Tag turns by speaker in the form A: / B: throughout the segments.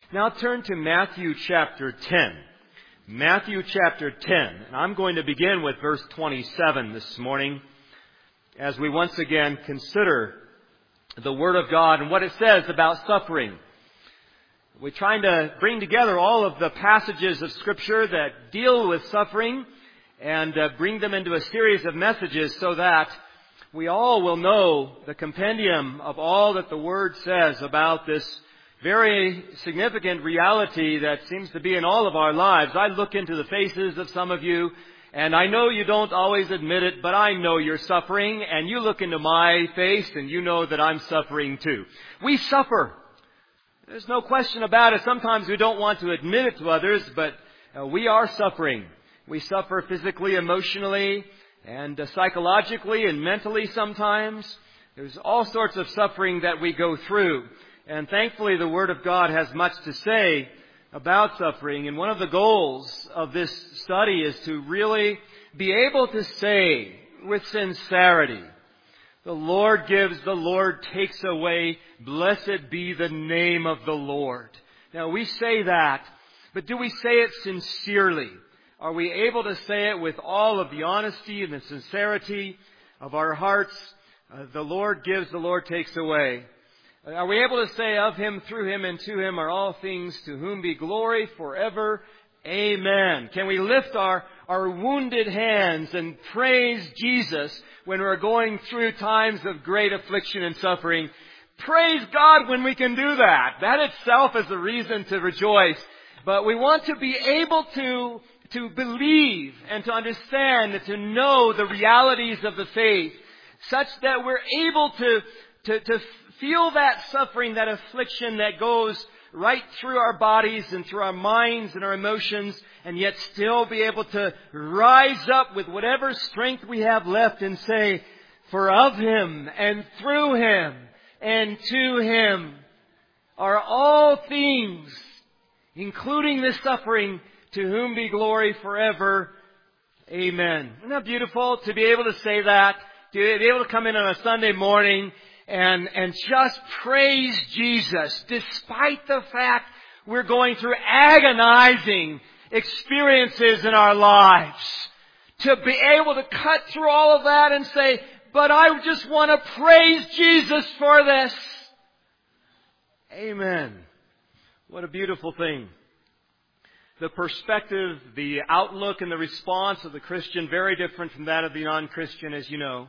A: Now turn to Matthew chapter 10. Matthew chapter 10. And I'm going to begin with verse 27 this morning as we once again consider the Word of God and what it says about suffering. We're trying to bring together all of the passages of Scripture that deal with suffering and bring them into a series of messages so that we all will know the compendium of all that the Word says about this very significant reality that seems to be in all of our lives. I look into the faces of some of you, and I know you don't always admit it, but I know you're suffering, and you look into my face, and you know that I'm suffering too. We suffer. There's no question about it. Sometimes we don't want to admit it to others, but we are suffering. We suffer physically, emotionally, and psychologically and mentally sometimes. There's all sorts of suffering that we go through. And thankfully, the Word of God has much to say about suffering. And one of the goals of this study is to really be able to say with sincerity, the Lord gives, the Lord takes away. Blessed be the name of the Lord. Now, we say that, but do we say it sincerely? Are we able to say it with all of the honesty and the sincerity of our hearts? The Lord gives, the Lord takes away. Are we able to say of Him, through Him, and to Him are all things, to whom be glory forever? Amen. Can we lift our wounded hands and praise Jesus when we're going through times of great affliction and suffering? Praise God when we can do that. That itself is a reason to rejoice. But we want to be able to believe and to understand and to know the realities of the faith such that we're able to feel that suffering, that affliction that goes right through our bodies and through our minds and our emotions, and yet still be able to rise up with whatever strength we have left and say, for of Him and through Him and to Him are all things, including this suffering, to whom be glory forever. Amen. Isn't that beautiful to be able to say that? To be able to come in on a Sunday morning and just praise Jesus despite the fact we're going through agonizing experiences in our lives. To be able to cut through all of that and say, but I just want to praise Jesus for this. Amen. What a beautiful thing. The perspective, the outlook, and the response of the Christian, very different from that of the non-Christian, as you know.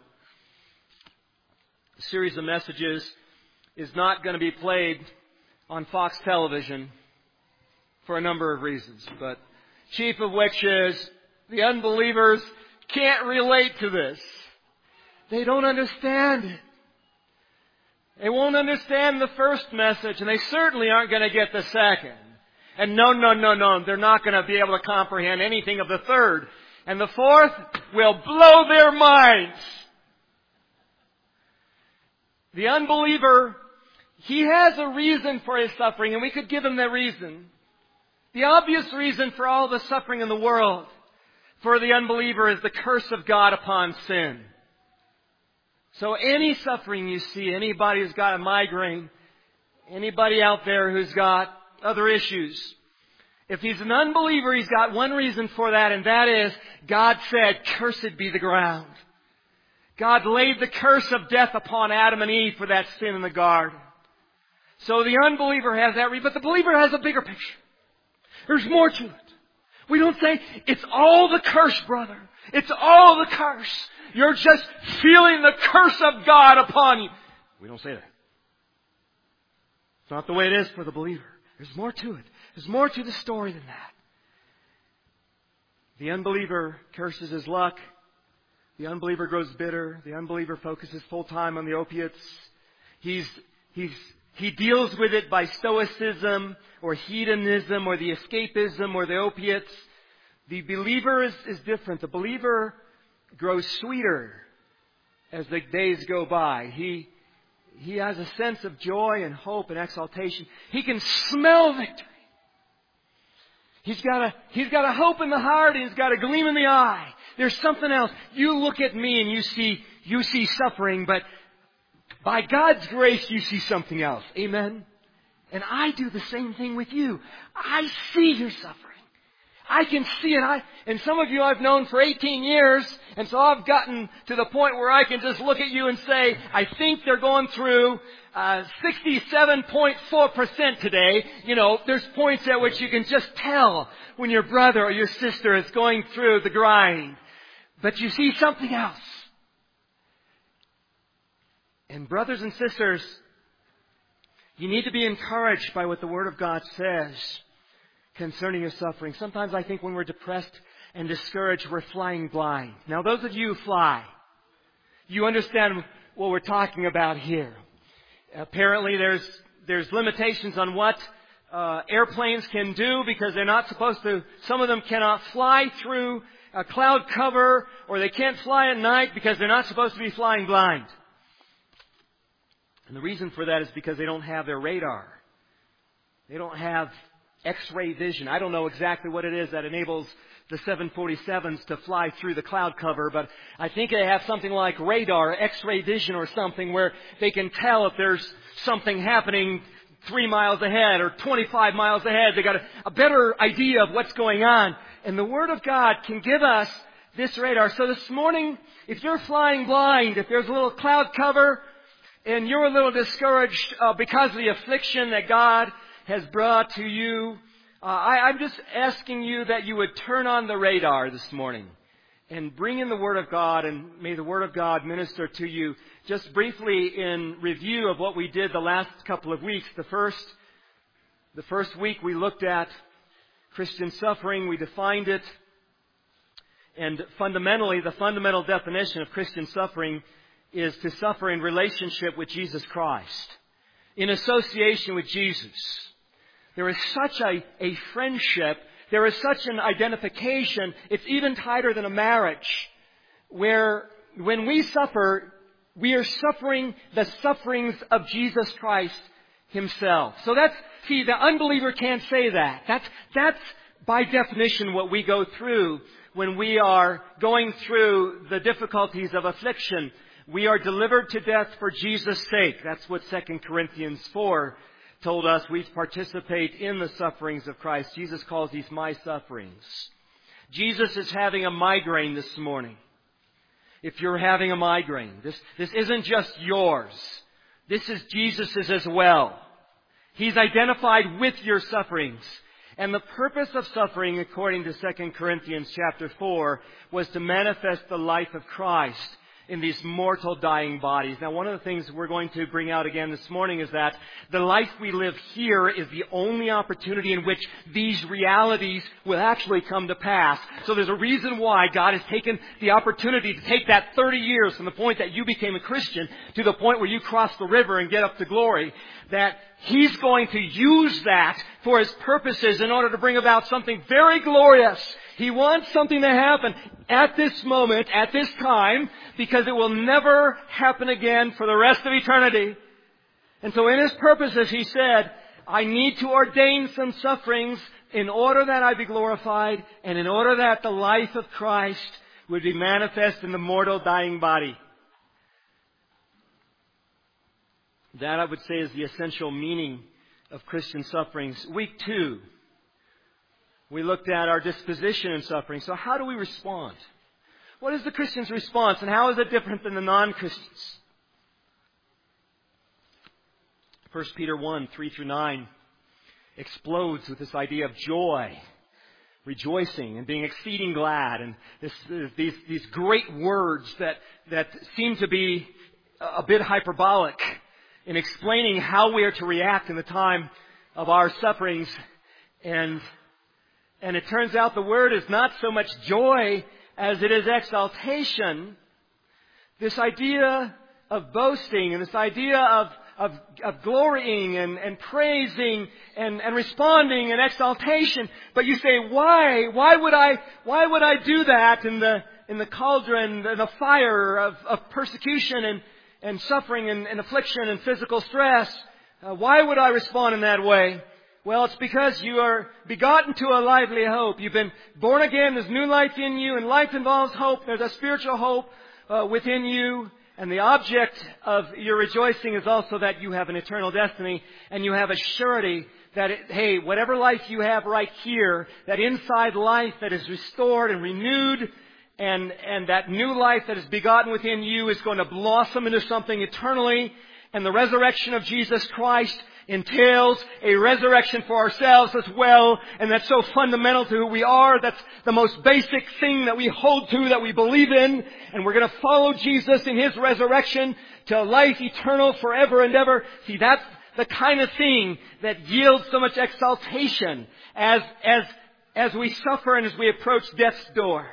A: A series of messages is not going to be played on Fox television for a number of reasons, but chief of which is the unbelievers can't relate to this. They don't understand it. They won't understand the first message, and they certainly aren't going to get the second. And no, they're not going to be able to comprehend anything of the third. And the fourth will blow their minds. The unbeliever, he has a reason for his suffering, and we could give him that reason. The obvious reason for all the suffering in the world for the unbeliever is the curse of God upon sin. So any suffering you see, anybody who's got a migraine, anybody out there who's got other issues, if he's an unbeliever, he's got one reason for that, and that is God said, cursed be the ground. God laid the curse of death upon Adam and Eve for that sin in the garden. So the unbeliever has that reason, but the believer has a bigger picture. There's more to it. We don't say, it's all the curse, brother. It's all the curse. You're just feeling the curse of God upon you. We don't say that. It's not the way it is for the believer. There's more to it. There's more to the story than that. The unbeliever curses his luck. The unbeliever grows bitter. The unbeliever focuses full time on the opiates. He deals with it by stoicism or hedonism or the escapism or the opiates. The believer is different. The believer grows sweeter as the days go by. He has a sense of joy and hope and exaltation. He can smell victory. He's got a hope in the heart and he's got a gleam in the eye. There's something else. You look at me and you see suffering, but by God's grace you see something else. Amen? And I do the same thing with you. I see your suffering. I can see it. And some of you I've known for 18 years, and so I've gotten to the point where I can just look at you and say, I think they're going through 67.4% today. You know, there's points at which you can just tell when your brother or your sister is going through the grind. But you see something else. And brothers and sisters, you need to be encouraged by what the Word of God says concerning your suffering. Sometimes I think when we're depressed and discouraged, we're flying blind. Now, those of you who fly, you understand what we're talking about here. Apparently, there's limitations on what airplanes can do because they're not supposed to. Some of them cannot fly through a cloud cover, or they can't fly at night because they're not supposed to be flying blind. And the reason for that is because they don't have their radar. They don't have X-ray vision. I don't know exactly what it is that enables the 747s to fly through the cloud cover, but I think they have something like radar, X-ray vision or something, where they can tell if there's something happening 3 miles ahead or 25 miles ahead. They got a better idea of what's going on. And the Word of God can give us this radar. So this morning, if you're flying blind, if there's a little cloud cover, and you're a little discouraged because of the affliction that God has brought to you, I'm just asking you that you would turn on the radar this morning and bring in the Word of God, and may the Word of God minister to you. Just briefly in review of what we did the last couple of weeks. The first week we looked at Christian suffering. We defined it. And fundamentally, the fundamental definition of Christian suffering is to suffer in relationship with Jesus Christ, in association with Jesus. There is such a friendship, there is such an identification, it's even tighter than a marriage, where when we suffer, we are suffering the sufferings of Jesus Christ Himself. So the unbeliever can't say that. That's by definition what we go through when we are going through the difficulties of affliction. We are delivered to death for Jesus' sake. That's what 2 Corinthians 4 told us. We participate in the sufferings of Christ. Jesus calls these my sufferings. Jesus is having a migraine this morning. If you're having a migraine, this isn't just yours. This is Jesus's as well. He's identified with your sufferings. And the purpose of suffering, according to 2 Corinthians chapter 4, was to manifest the life of Christ in these mortal dying bodies. Now, one of the things we're going to bring out again this morning is that the life we live here is the only opportunity in which these realities will actually come to pass. So there's a reason why God has taken the opportunity to take that 30 years from the point that you became a Christian to the point where you cross the river and get up to glory, that He's going to use that for His purposes in order to bring about something very glorious. He wants something to happen at this moment, at this time, because it will never happen again for the rest of eternity. And so in His purposes, He said, I need to ordain some sufferings in order that I be glorified and in order that the life of Christ would be manifest in the mortal dying body. That, I would say, is the essential meaning of Christian sufferings. Week 2, we looked at our disposition in suffering. So how do we respond? What is the Christian's response, and how is it different than the non-Christians? 1 Peter 1, 3 through 9 explodes with this idea of joy, rejoicing, and being exceeding glad, and these great words that seem to be a bit hyperbolic in explaining how we are to react in the time of our sufferings. And it turns out the word is not so much joy as it is exaltation. This idea of boasting and this idea of glorying and praising and responding in exaltation. But you say, why? Why would I do that in the cauldron, in the fire of persecution and suffering and affliction and physical stress? Why would I respond in that way? Well, it's because you are begotten to a lively hope. You've been born again. There's new life in you, and life involves hope. There's a spiritual hope within you. And the object of your rejoicing is also that you have an eternal destiny and you have a surety that, hey, whatever life you have right here, that inside life that is restored and renewed and that new life that is begotten within you is going to blossom into something eternally. And the resurrection of Jesus Christ entails a resurrection for ourselves as well. And that's so fundamental to who we are. That's the most basic thing that we hold to, that we believe in. And we're going to follow Jesus in His resurrection to life eternal forever and ever. See, that's the kind of thing that yields so much exaltation as we suffer and as we approach death's door.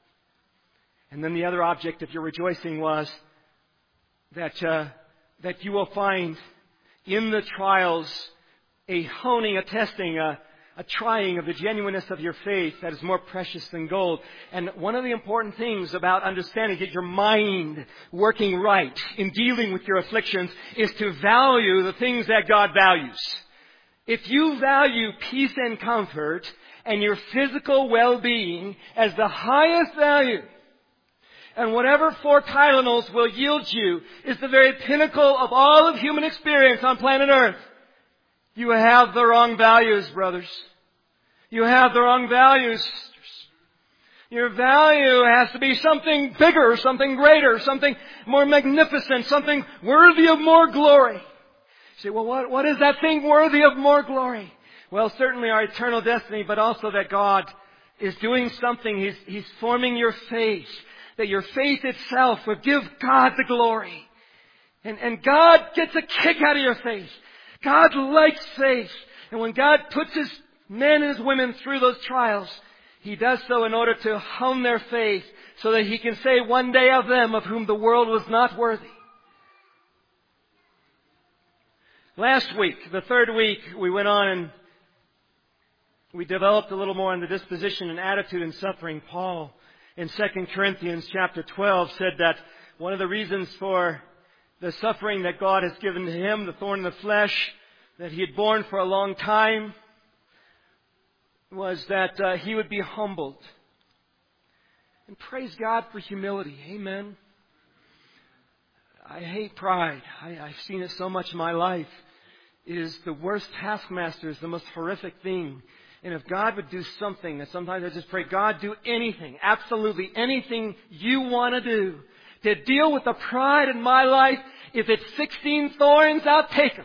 A: And then the other object of your rejoicing was that you will find in the trials a honing, a testing, a trying of the genuineness of your faith that is more precious than gold. And one of the important things about understanding, get your mind working right in dealing with your afflictions, is to value the things that God values. If you value peace and comfort and your physical well-being as the highest value, and whatever 4 Tylenols will yield you is the very pinnacle of all of human experience on planet Earth, you have the wrong values, brothers. You have the wrong values, sisters. Your value has to be something bigger, something greater, something more magnificent, something worthy of more glory. You say, well, what is that thing worthy of more glory? Well, certainly our eternal destiny, but also that God is doing something. He's forming your faith. That your faith itself would give God the glory. And God gets a kick out of your faith. God likes faith. And when God puts His men and His women through those trials, He does so in order to hone their faith so that He can say one day of them of whom the world was not worthy. Last week, the third week, we went on and we developed a little more on the disposition and attitude in suffering. Paul, in 2 Corinthians chapter 12, said that one of the reasons for the suffering that God has given to him, the thorn in the flesh that he had borne for a long time, was that he would be humbled. And praise God for humility. Amen. I hate pride. I've seen it so much in my life. It is the worst taskmaster. It's the most horrific thing. And if God would do something, that sometimes I just pray, God, do anything, absolutely anything you want to do to deal with the pride in my life. If it's 16 thorns, I'll take them.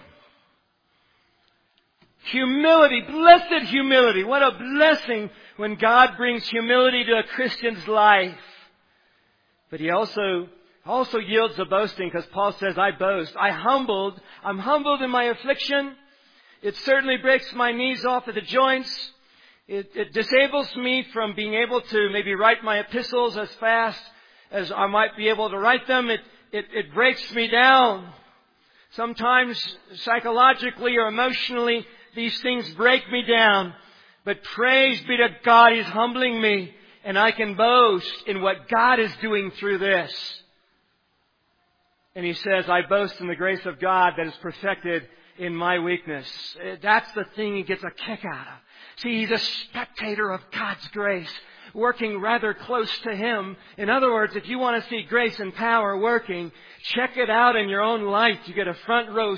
A: Humility, blessed humility. What a blessing when God brings humility to a Christian's life. But He also yields the boasting, because Paul says, I boast. I'm humbled in my affliction. It certainly breaks my knees off at the joints. It disables me from being able to maybe write my epistles as fast as I might be able to write them. It breaks me down. Sometimes psychologically or emotionally, these things break me down. But praise be to God, He's humbling me. And I can boast in what God is doing through this. And he says, I boast in the grace of God that is perfected in my weakness. That's the thing he gets a kick out of. See, he's a spectator of God's grace, working rather close to Him. In other words, if you want to see grace and power working, check it out in your own life. You get a front row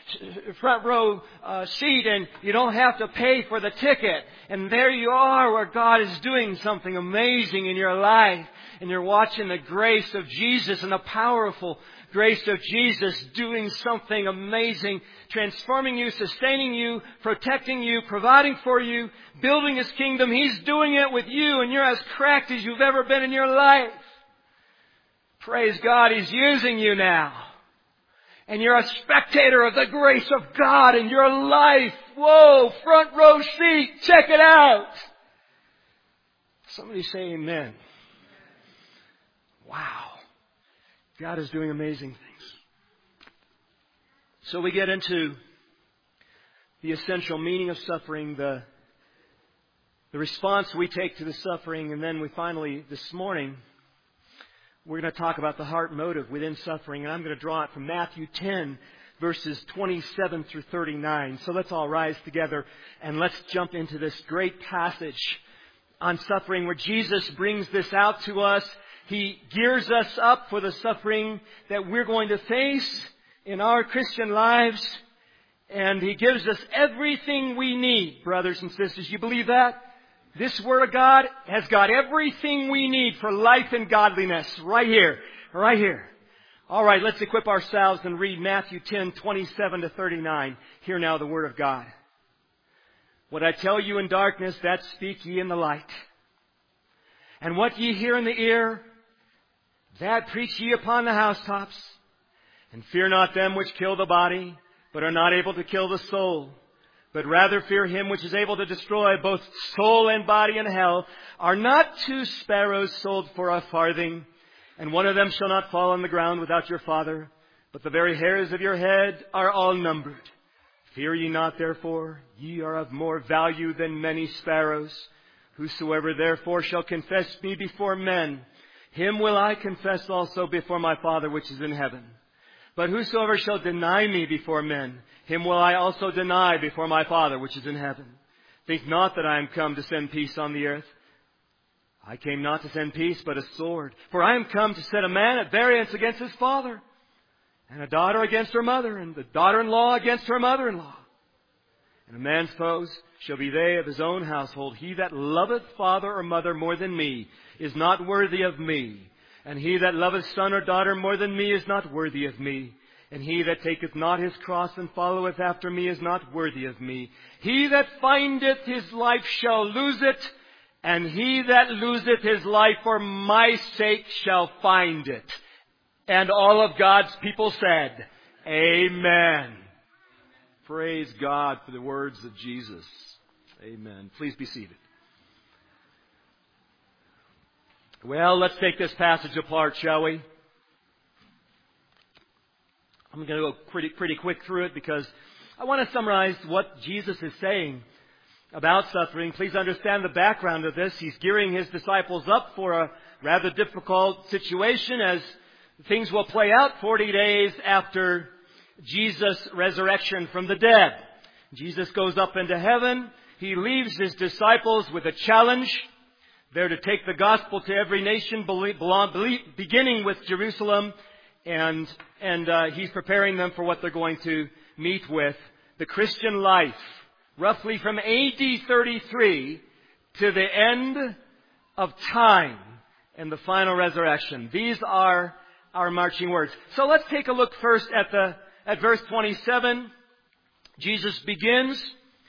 A: seat and you don't have to pay for the ticket. And there you are where God is doing something amazing in your life. And you're watching the grace of Jesus and the powerful grace of Jesus doing something amazing, transforming you, sustaining you, protecting you, providing for you, building His kingdom. He's doing it with you, and you're as cracked as you've ever been in your life. Praise God, He's using you now. And you're a spectator of the grace of God in your life. Whoa, front row seat, check it out. Somebody say amen. Wow. God is doing amazing things. So we get into the essential meaning of suffering, the response we take to the suffering, and then we finally, this morning, we're going to talk about the heart motive within suffering, and I'm going to draw it from Matthew 10, verses 27 through 39. So let's all rise together and let's jump into this great passage on suffering where Jesus brings this out to us He gears us up for the suffering that we're going to face in our Christian lives. And He gives us everything we need, brothers and sisters. You believe that? This Word of God has got everything we need for life and godliness right here. Right here. All right, let's equip ourselves and read Matthew 10:27 to 39. Hear now the Word of God. What I tell you in darkness, that speak ye in the light. And what ye hear in the ear, that preach ye upon the housetops. And fear not them which kill the body, but are not able to kill the soul. But rather fear Him which is able to destroy both soul and body in hell. Are not 2 sparrows sold for a farthing? And one of them shall not fall on the ground without your Father. But the very hairs of your head are all numbered. Fear ye not, therefore. Ye are of more value than many sparrows. Whosoever therefore shall confess me before men, him will I confess also before my Father which is in heaven. But whosoever shall deny me before men, him will I also deny before my Father which is in heaven. Think not that I am come to send peace on the earth. I came not to send peace, but a sword. For I am come to set a man at variance against his father, and a daughter against her mother, and the daughter-in-law against her mother-in-law. And a man's foes shall be they of his own household. He that loveth father or mother more than me is not worthy of me. And he that loveth son or daughter more than me is not worthy of me. And he that taketh not his cross and followeth after me is not worthy of me. He that findeth his life shall lose it, and he that loseth his life for my sake shall find it. And all of God's people said, Amen. Praise God for the words of Jesus. Amen. Please be seated. Well, let's take this passage apart, shall we? I'm going to go pretty quick through it because I want to summarize what Jesus is saying about suffering. Please understand the background of this. He's gearing His disciples up for a rather difficult situation as things will play out 40 days after Jesus' resurrection from the dead. Jesus goes up into heaven. He leaves His disciples with a challenge. They're to take the gospel to every nation, beginning with Jerusalem. And He's preparing them for what they're going to meet with. The Christian life, roughly from AD 33 to the end of time and the final resurrection. These are our marching words. So let's take a look first at verse 27. Jesus begins,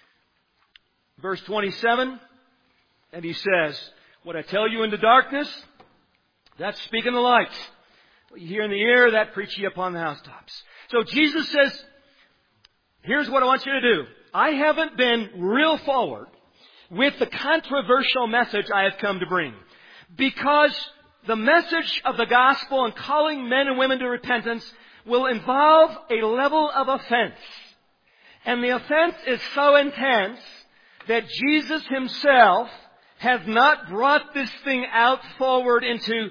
A: verse 27, and He says, what I tell you in the darkness, that speak in the light. What you hear in the ear, that preach ye upon the housetops. So Jesus says, here's what I want you to do. I haven't been real forward with the controversial message I have come to bring. Because the message of the gospel and calling men and women to repentance will involve a level of offense. And the offense is so intense that Jesus Himself has not brought this thing out forward into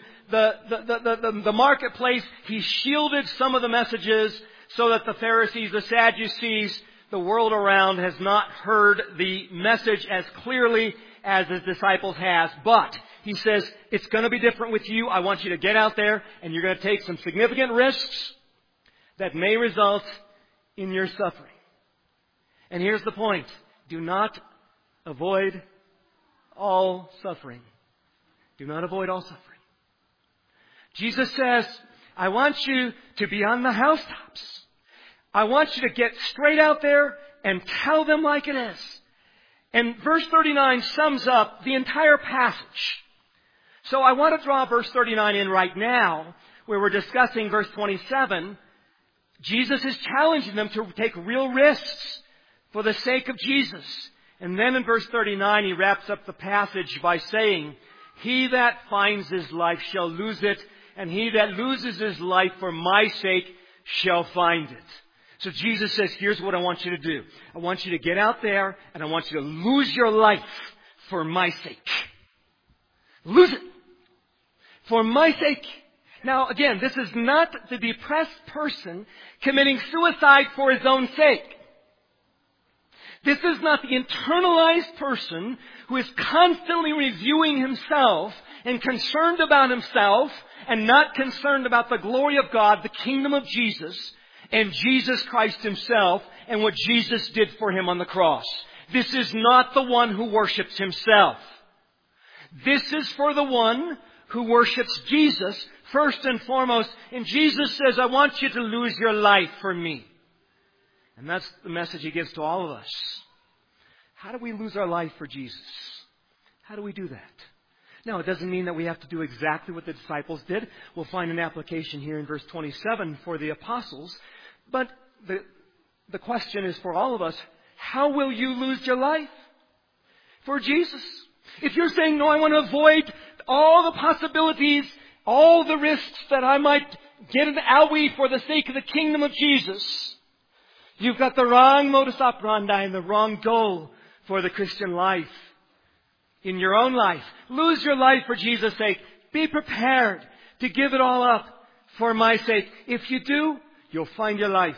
A: the marketplace. He shielded some of the messages so that the Pharisees, the Sadducees, the world around has not heard the message as clearly as His disciples has. But He says, it's going to be different with you. I want you to get out there and you're going to take some significant risks that may result in your suffering. And here's the point. Do not avoid all suffering. Do not avoid all suffering. Jesus says, I want you to be on the housetops. I want you to get straight out there and tell them like it is. And verse 39 sums up the entire passage. So I want to draw verse 39 in right now, where we're discussing verse 27. Jesus is challenging them to take real risks for the sake of Jesus. And then in verse 39, He wraps up the passage by saying, He that finds his life shall lose it, and he that loses his life for my sake shall find it. So Jesus says, here's what I want you to do. I want you to get out there, and I want you to lose your life for my sake. Lose it for my sake. Now, again, this is not the depressed person committing suicide for his own sake.
B: This is not the internalized person who is constantly reviewing himself and concerned about himself and not concerned about the glory of God, the kingdom of Jesus, and Jesus Christ himself and what Jesus did for him on the cross. This is not the one who worships himself. This is for the one who worships Jesus first and foremost. And Jesus says, I want you to lose your life for me. And that's the message he gives to all of us. How do we lose our life for Jesus? How do we do that? Now, it doesn't mean that we have to do exactly what the disciples did. We'll find an application here in verse 27 for the apostles. But the question is for all of us, how will you lose your life for Jesus? If you're saying, no, I want to avoid all the possibilities, all the risks that I might get an owie for the sake of the kingdom of Jesus, you've got the wrong modus operandi and the wrong goal for the Christian life. In your own life, lose your life for Jesus' sake. Be prepared to give it all up for my sake. If you do, you'll find your life.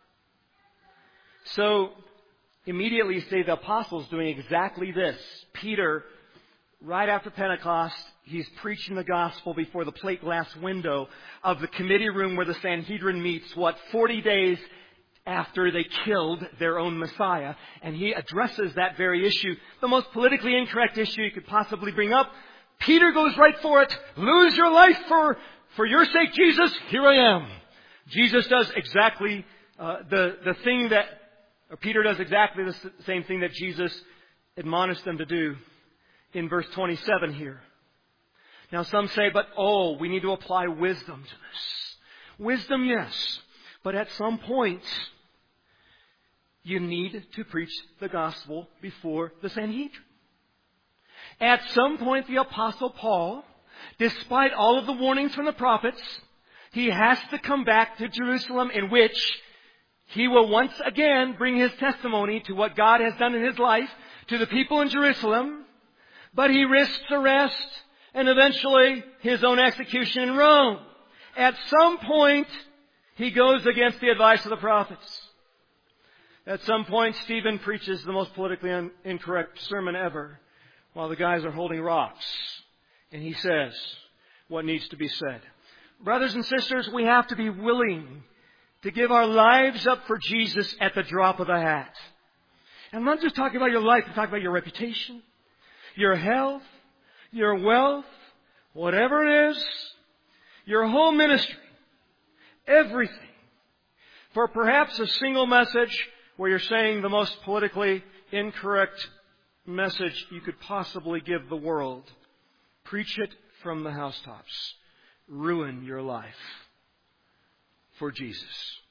B: So, immediately you see the apostles doing exactly this. Peter, right after Pentecost, he's preaching the gospel before the plate glass window of the committee room where the Sanhedrin meets, 40 days after they killed their own Messiah. And he addresses that very issue, the most politically incorrect issue you could possibly bring up. Peter goes right for it. Lose your life for your sake, Jesus. Here I am. Jesus does exactly the thing that, or Peter does exactly the same thing that Jesus admonished them to do in verse 27 here. Now some say, we need to apply wisdom to this. Wisdom, yes. But at some point, you need to preach the gospel before the Sanhedrin. At some point, the Apostle Paul, despite all of the warnings from the prophets, he has to come back to Jerusalem, in which he will once again bring his testimony to what God has done in his life to the people in Jerusalem. But he risks arrest and eventually his own execution in Rome. At some point, he goes against the advice of the prophets. At some point, Stephen preaches the most politically incorrect sermon ever while the guys are holding rocks. And he says what needs to be said. Brothers and sisters, we have to be willing to give our lives up for Jesus at the drop of a hat. And I'm not just talking about your life, I'm talking about your reputation, your health, your wealth, whatever it is, your whole ministry. Everything. For perhaps a single message where you're saying the most politically incorrect message you could possibly give the world. Preach it from the housetops. Ruin your life for Jesus.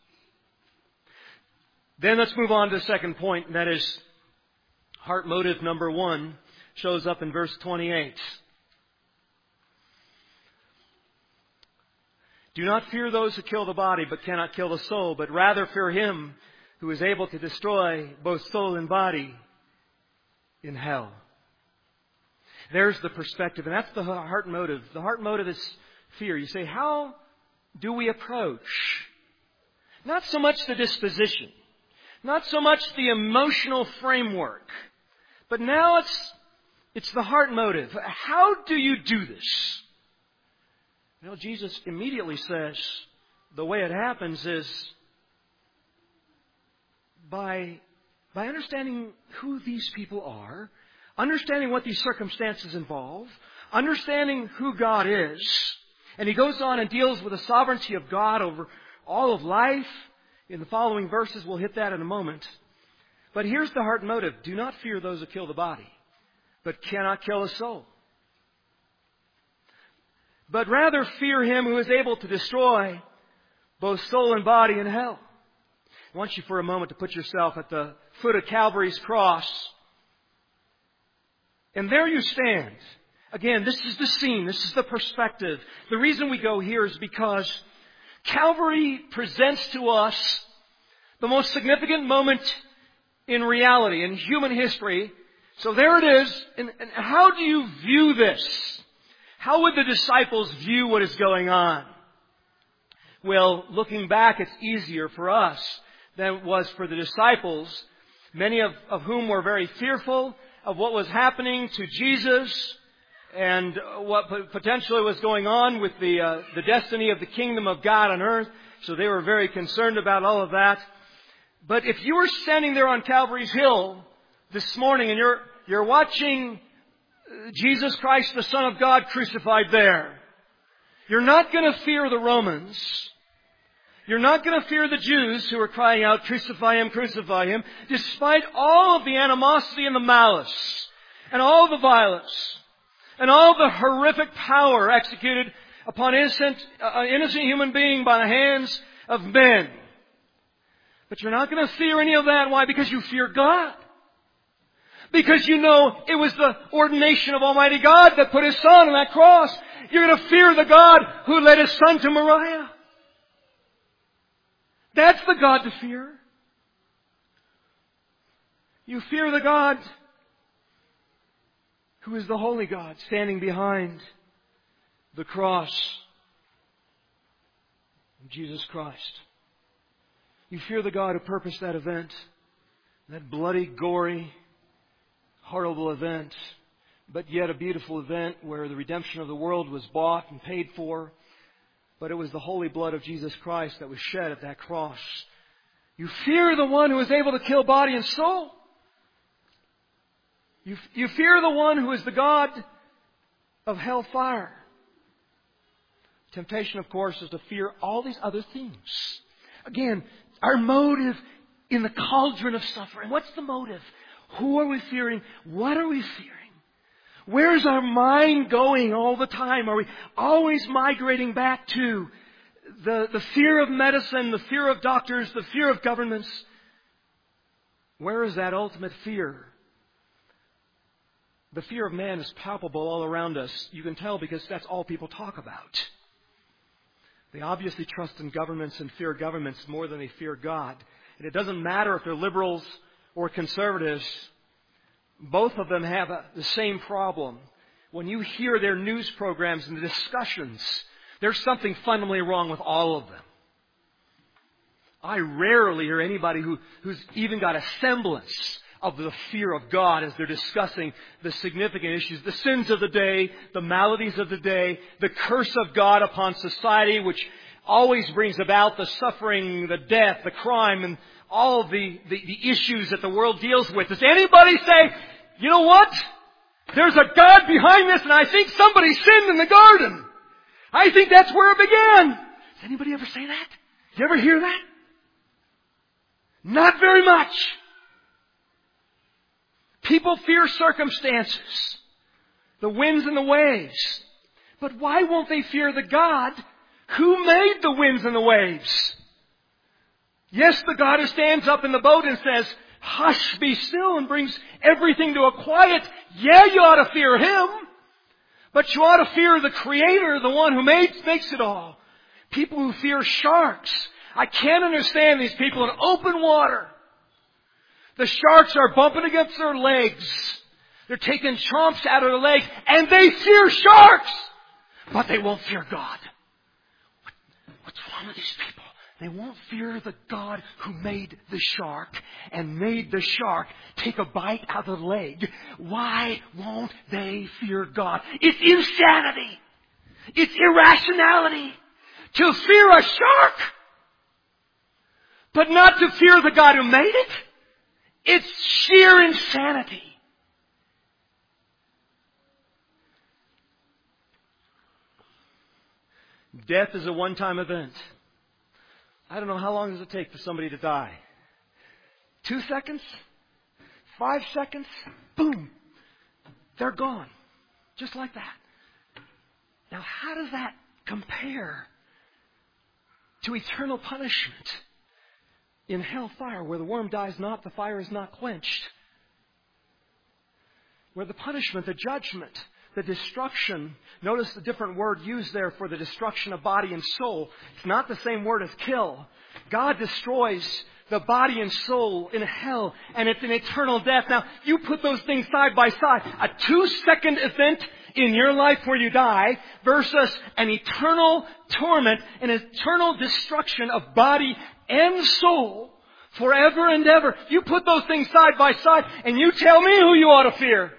B: Then let's move on to the second point, and that is heart motive number 1 shows up in verse 28. Do not fear those who kill the body but cannot kill the soul, but rather fear Him who is able to destroy both soul and body in hell. There's the perspective, and that's the heart motive. The heart motive is fear. You say, how do we approach? Not so much the disposition, not so much the emotional framework, but now it's the heart motive. How do you do this? Well, Jesus immediately says the way it happens is by understanding who these people are, understanding what these circumstances involve, understanding who God is. And he goes on and deals with the sovereignty of God over all of life. In the following verses, we'll hit that in a moment. But here's the heart motive. Do not fear those who kill the body, but cannot kill the soul. But rather fear Him who is able to destroy both soul and body in hell. I want you for a moment to put yourself at the foot of Calvary's cross. And there you stand. Again, this is the scene. This is the perspective. The reason we go here is because Calvary presents to us the most significant moment in reality, in human history. So there it is. And how do you view this? How would the disciples view what is going on? Well, looking back, it's easier for us than it was for the disciples, many of whom were very fearful of what was happening to Jesus and what potentially was going on with the destiny of the kingdom of God on earth. So they were very concerned about all of that. But if you were standing there on Calvary's Hill this morning and you're watching Jesus Christ, the Son of God, crucified there, you're not going to fear the Romans. You're not going to fear the Jews who are crying out, crucify Him, despite all of the animosity and the malice and all the violence and all the horrific power executed upon innocent human being by the hands of men. But you're not going to fear any of that. Why? Because you fear God. Because you know it was the ordination of Almighty God that put His Son on that cross. You're going to fear the God who led His Son to Moriah. That's the God to fear. You fear the God who is the holy God standing behind the cross of Jesus Christ. You fear the God who purposed that event, that bloody, gory, horrible event, but yet a beautiful event where the redemption of the world was bought and paid for. But it was the holy blood of Jesus Christ that was shed at that cross. You fear the one who is able to kill body and soul. You fear the one who is the God of hellfire. Temptation, of course, is to fear all these other things. Again, our motive in the cauldron of suffering. What's the motive? Who are we fearing? What are we fearing? Where's our mind going all the time? Are we always migrating back to the fear of medicine, the fear of doctors, the fear of governments? Where is that ultimate fear? The fear of man is palpable all around us. You can tell because that's all people talk about. They obviously trust in governments and fear governments more than they fear God. And it doesn't matter if they're liberals or conservatives. Both of them have the same problem. When you hear their news programs and the discussions, there's something fundamentally wrong with all of them. I rarely hear anybody who's even got a semblance of the fear of God as they're discussing the significant issues, the sins of the day, the maladies of the day, the curse of God upon society, which always brings about the suffering, the death, the crime, and all the issues that the world deals with. Does anybody say, you know what? There's a God behind this, and I think somebody sinned in the garden. I think that's where it began. Does anybody ever say that? Did you ever hear that? Not very much. People fear circumstances, the winds and the waves. But why won't they fear the God who made the winds and the waves? Yes, the God who stands up in the boat and says, hush, be still, and brings everything to a quiet. Yeah, you ought to fear Him. But you ought to fear the Creator, the one who makes it all. People who fear sharks. I can't understand these people in open water. The sharks are bumping against their legs. They're taking chomps out of their legs, and they fear sharks. But they won't fear God. What's wrong with these people? They won't fear the God who made the shark and made the shark take a bite out of the leg. Why won't they fear God? It's insanity. It's irrationality to fear a shark, but not to fear the God who made it. It's sheer insanity. Death is a one-time event. I don't know, how long does it take for somebody to die? 2 seconds? 5 seconds? Boom! They're gone. Just like that. Now, how does that compare to eternal punishment in hellfire, where the worm dies not, the fire is not quenched? Where the punishment, the judgment, the destruction, notice the different word used there for the destruction of body and soul. It's not the same word as kill. God destroys the body and soul in hell, and it's an eternal death. Now, you put those things side by side. A 2-second event in your life where you die versus an eternal torment, an eternal destruction of body and soul Forever and ever. You put those things side by side and you tell me who you ought to fear.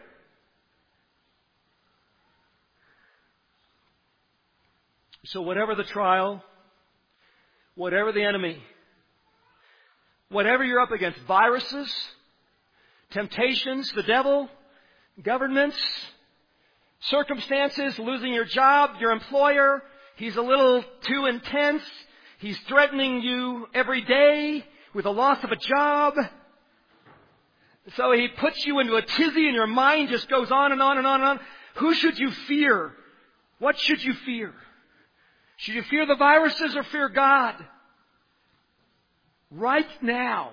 B: So whatever the trial, whatever the enemy, whatever you're up against, viruses, temptations, the devil, governments, circumstances, losing your job, your employer, he's a little too intense. He's threatening you every day with the loss of a job. So he puts you into a tizzy and your mind just goes on and on and on and on. Who should you fear? What should you fear? Should you fear the viruses or fear God? Right now.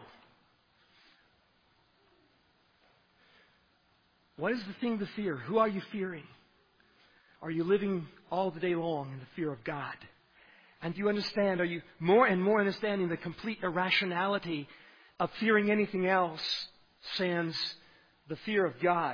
B: What is the thing to fear? Who are you fearing? Are you living all the day long in the fear of God? And do you understand, are you more and more understanding the complete irrationality of fearing anything else sans the fear of God?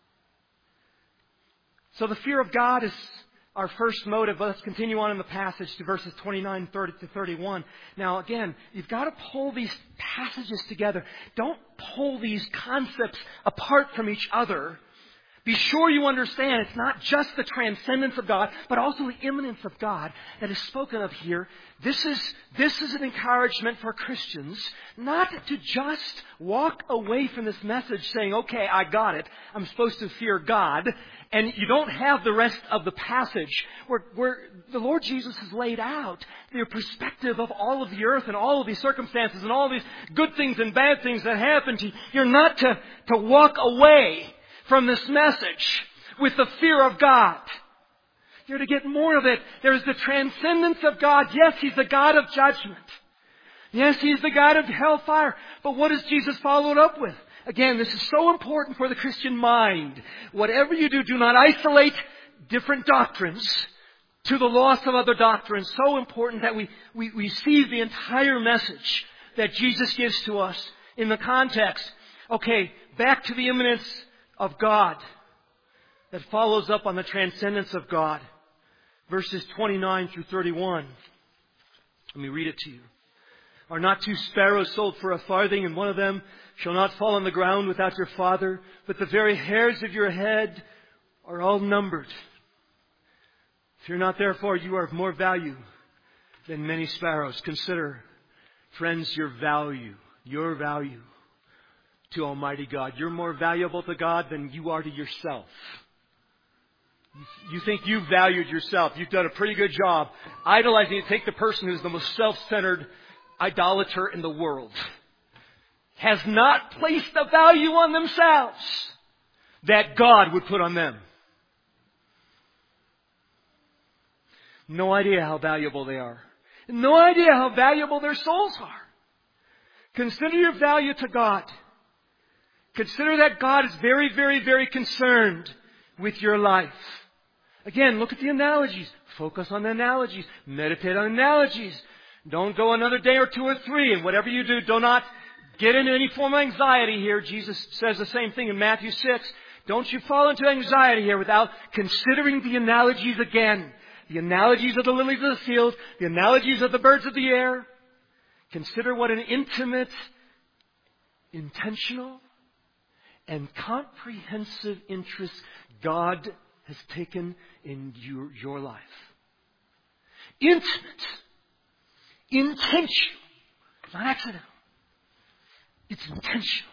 B: So the fear of God is our first motive. Let's continue on in the passage to verses 29, 30 to 31. Now again, you've got to pull these passages together. Don't pull these concepts apart from each other. Be sure you understand it's not just the transcendence of God, but also the immanence of God that is spoken of here. This is an encouragement for Christians not to just walk away from this message saying, okay, I got it. I'm supposed to fear God. And you don't have the rest of the passage where the Lord Jesus has laid out the perspective of all of the earth and all of these circumstances and all of these good things and bad things that happen to you. You're not to walk away from this message with the fear of God. You're to get more of it. There's the transcendence of God. Yes, He's the God of judgment. Yes, He's the God of hellfire. But what does Jesus follow it up with? Again, this is so important for the Christian mind. Whatever you do, do not isolate different doctrines to the loss of other doctrines. So important that we see the entire message that Jesus gives to us in the context. Okay, back to the immanence of God that follows up on the transcendence of God. Verses 29 through 31. Let me read it to you. Are not 2 sparrows sold for a farthing, and one of them shall not fall on the ground without your Father? But the very hairs of your head are all numbered. Fear not, therefore, you are of more value than many sparrows. Consider, friends, your value to Almighty God. You're more valuable to God than you are to yourself. You think you've valued yourself. You've done a pretty good job idolizing. Take the person who's the most self-centered idolater in the world. Has not placed a value on themselves that God would put on them. No idea how valuable they are. No idea how valuable their souls are. Consider your value to God. Consider that God is very, very, very concerned with your life. Again, look at the analogies. Focus on the analogies. Meditate on analogies. Don't go another day or 2 or 3. And whatever you do, do not get into any form of anxiety here. Jesus says the same thing in Matthew 6. Don't you fall into anxiety here without considering the analogies again. The analogies of the lilies of the field. The analogies of the birds of the air. Consider what an intimate, intentional, and comprehensive interest God has taken in your life. Intimate. Intentional. It's not accidental. It's intentional.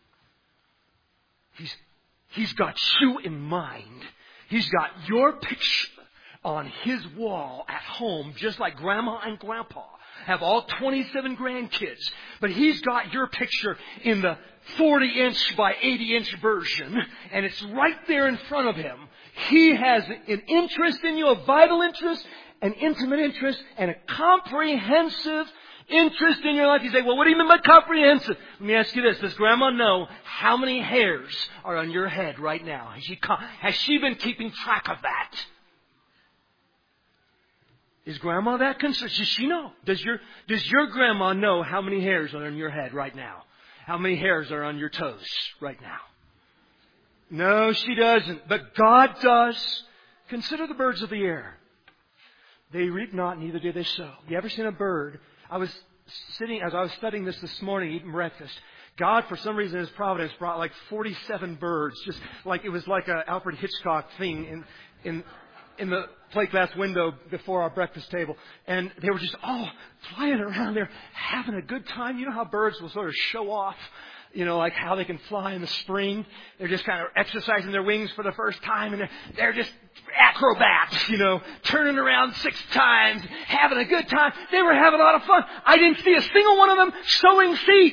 B: He's got you in mind. He's got your picture on his wall at home, just like Grandma and Grandpa have all 27 grandkids. But he's got your picture in the 40-inch by 80-inch version, and it's right there in front of him. He has an interest in you, a vital interest, an intimate interest, and a comprehensive interest in your life. You say, well, what do you mean by comprehensive? Let me ask you this. Does Grandma know how many hairs are on your head right now? Has she been keeping track of that? Is Grandma that concerned? Does she know? Does your grandma know how many hairs are on your head right now? How many hairs are on your toes right now? No, she doesn't. But God does. Consider the birds of the air. They reap not, neither do they sow. You ever seen a bird? I was sitting, as I was studying this morning, eating breakfast, God, for some reason in His providence, brought like 47 birds, just like it was like a Alfred Hitchcock thing in the plate glass window before our breakfast table. And they were just all flying around there, having a good time. You know how birds will sort of show off, like how they can fly in the spring. They're just kind of exercising their wings for the first time, and they're just acrobats, turning around 6 times, having a good time. They were having a lot of fun. I didn't see a single one of them sowing seed.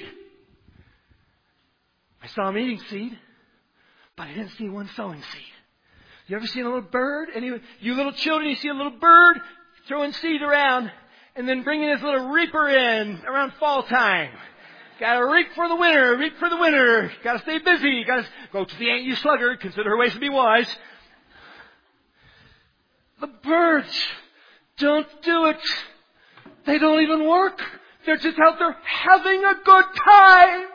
B: I saw them eating seed, but I didn't see one sowing seed. You ever seen a little bird? You little children, you see a little bird throwing seed around and then bringing his little reaper in around fall time. Got to reap for the winter. Got to stay busy. Got to go to the Aunt You sluggard. Consider her ways to be wise. The birds don't do it. They don't even work. They're just out there having a good time.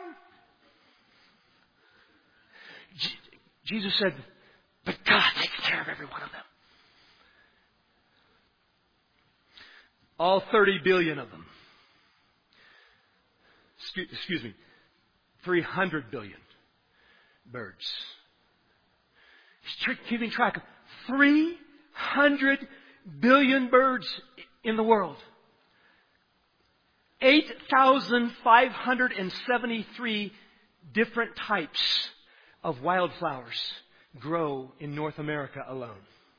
B: Jesus said, but God takes care of every one of them. All 30 billion of them. Excuse me. 300 billion birds. He's keeping track of 300 billion birds in the world. 8,573 different types of wildflowers grow in North America alone.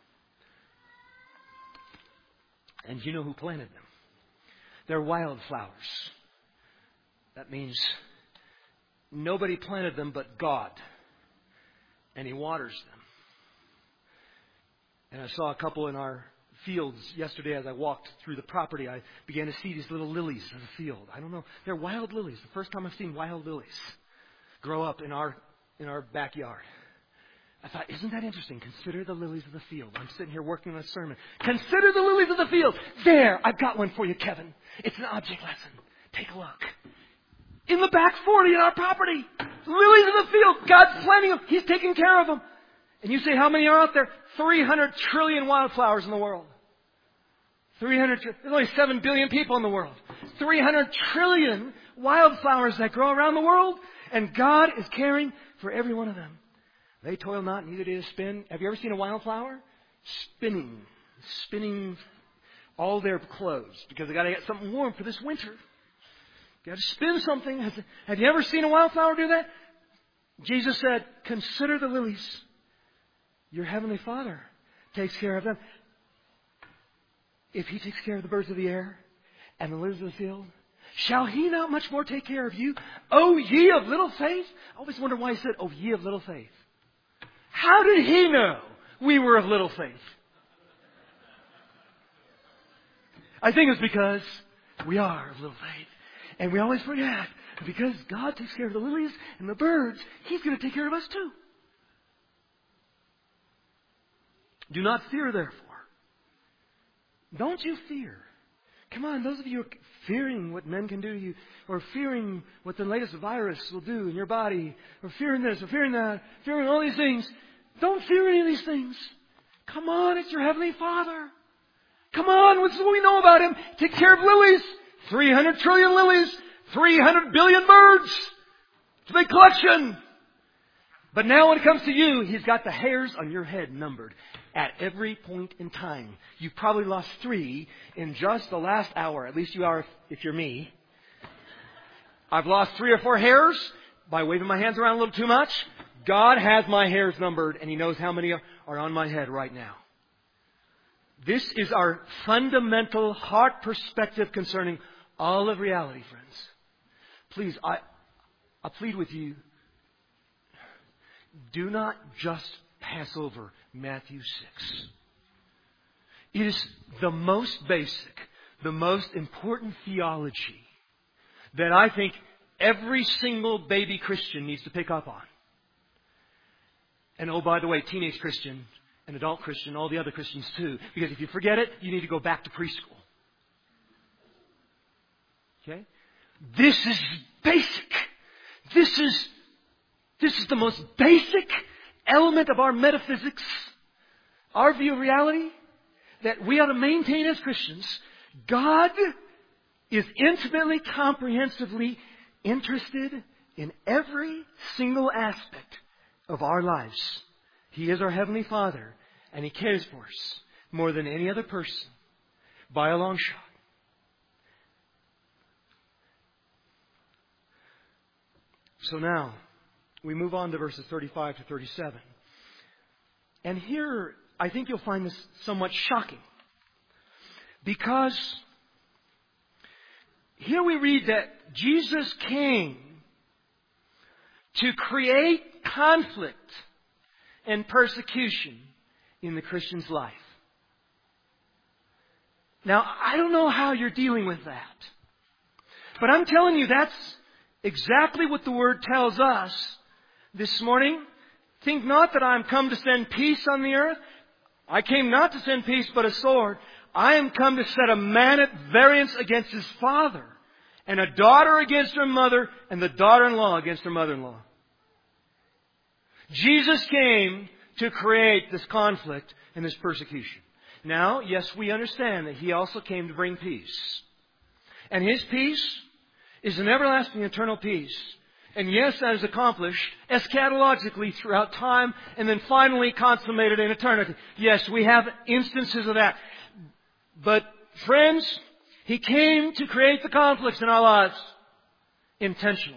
B: And you know who planted them? They're wildflowers. That means nobody planted them but God. And He waters them. And I saw a couple in our fields yesterday as I walked through the property. I began to see these little lilies in the field. I don't know. They're wild lilies. The first time I've seen wild lilies grow up in our backyard. I thought, isn't that interesting? Consider the lilies of the field. I'm sitting here working on a sermon. Consider the lilies of the field. There, I've got one for you, Kevin. It's an object lesson. Take a look. In the back 40 in our property. Lilies of the field. God's planting them. He's taking care of them. And you say, how many are out there? 300 trillion wildflowers in the world. There's only 7 billion people in the world. 300 trillion wildflowers that grow around the world. And God is caring for every one of them. They toil not, neither do they spin. Have you ever seen a wildflower? Spinning all their clothes because they got to get something warm for this winter. Got to spin something. Have you ever seen a wildflower do that? Jesus said, consider the lilies. Your heavenly Father takes care of them. If He takes care of the birds of the air and the lilies of the field, shall He not much more take care of you? O ye of little faith? I always wonder why He said, O ye of little faith. How did He know we were of little faith? I think it's because we are of little faith. And we always forget. Because God takes care of the lilies and the birds, He's going to take care of us too. Do not fear, therefore. Don't you fear. Come on, those of you who are fearing what men can do to you, or fearing what the latest virus will do in your body, or fearing this, or fearing that, fearing all these things, don't fear any of these things. Come on, it's your Heavenly Father. Come on, what's what we know about Him? Take care of lilies. 300 trillion lilies. 300 billion birds. It's a big collection. But now when it comes to you, He's got the hairs on your head numbered at every point in time. You've probably lost 3 in just the last hour. At least you are if you're me. I've lost 3 or 4 hairs by waving my hands around a little too much. God has my hairs numbered, and He knows how many are on my head right now. This is our fundamental heart perspective concerning all of reality, friends. Please, I plead with you, do not just pass over Matthew 6. It is the most basic, the most important theology that I think every single baby Christian needs to pick up on. And oh, by the way, teenage Christian and adult Christian, all the other Christians too. Because if you forget it, you need to go back to preschool. Okay? This is basic. This is the most basic element of our metaphysics, our view of reality, that we ought to maintain as Christians. God is intimately, comprehensively interested in every single aspect of our lives. He is our Heavenly Father, and He cares for us more than any other person by a long shot. So now, we move on to verses 35 to 37. And here, I think you'll find this somewhat shocking. Because here we read that Jesus came to create conflict and persecution in the Christian's life. Now, I don't know how you're dealing with that. But I'm telling you, that's exactly what the Word tells us this morning. Think not that I am come to send peace on the earth. I came not to send peace, but a sword. I am come to set a man at variance against his father, and a daughter against her mother, and the daughter-in-law against her mother-in-law. Jesus came to create this conflict and this persecution. Now, yes, we understand that He also came to bring peace. And His peace is an everlasting, eternal peace. And yes, that is accomplished eschatologically throughout time and then finally consummated in eternity. Yes, we have instances of that. But, friends, He came to create the conflicts in our lives intentionally.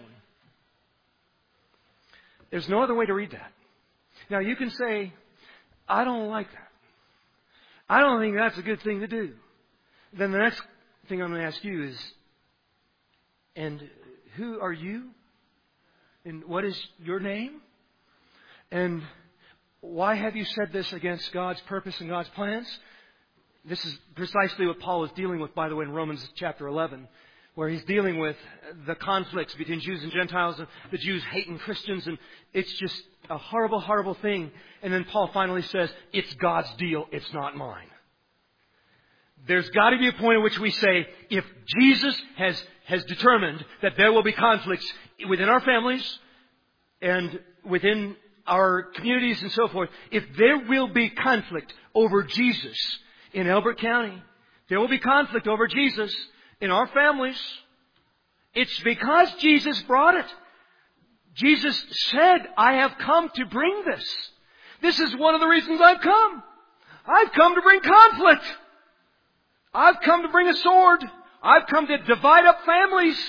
B: There's no other way to read that. Now, you can say, I don't like that. I don't think that's a good thing to do. Then the next thing I'm going to ask you is, and who are you? And what is your name? And why have you said this against God's purpose and God's plans? This is precisely what Paul is dealing with, by the way, in Romans chapter 11, where he's dealing with the conflicts between Jews and Gentiles, and the Jews hating Christians, and it's just a horrible, horrible thing. And then Paul finally says, it's God's deal, it's not mine. There's got to be a point at which we say, if Jesus has determined that there will be conflicts within our families and within our communities and so forth, if there will be conflict over Jesus in Elbert County, there will be conflict over Jesus in our families, it's because Jesus brought it. Jesus said, I have come to bring this. This is one of the reasons I've come. I've come to bring conflict. I've come to bring a sword. I've come to divide up families.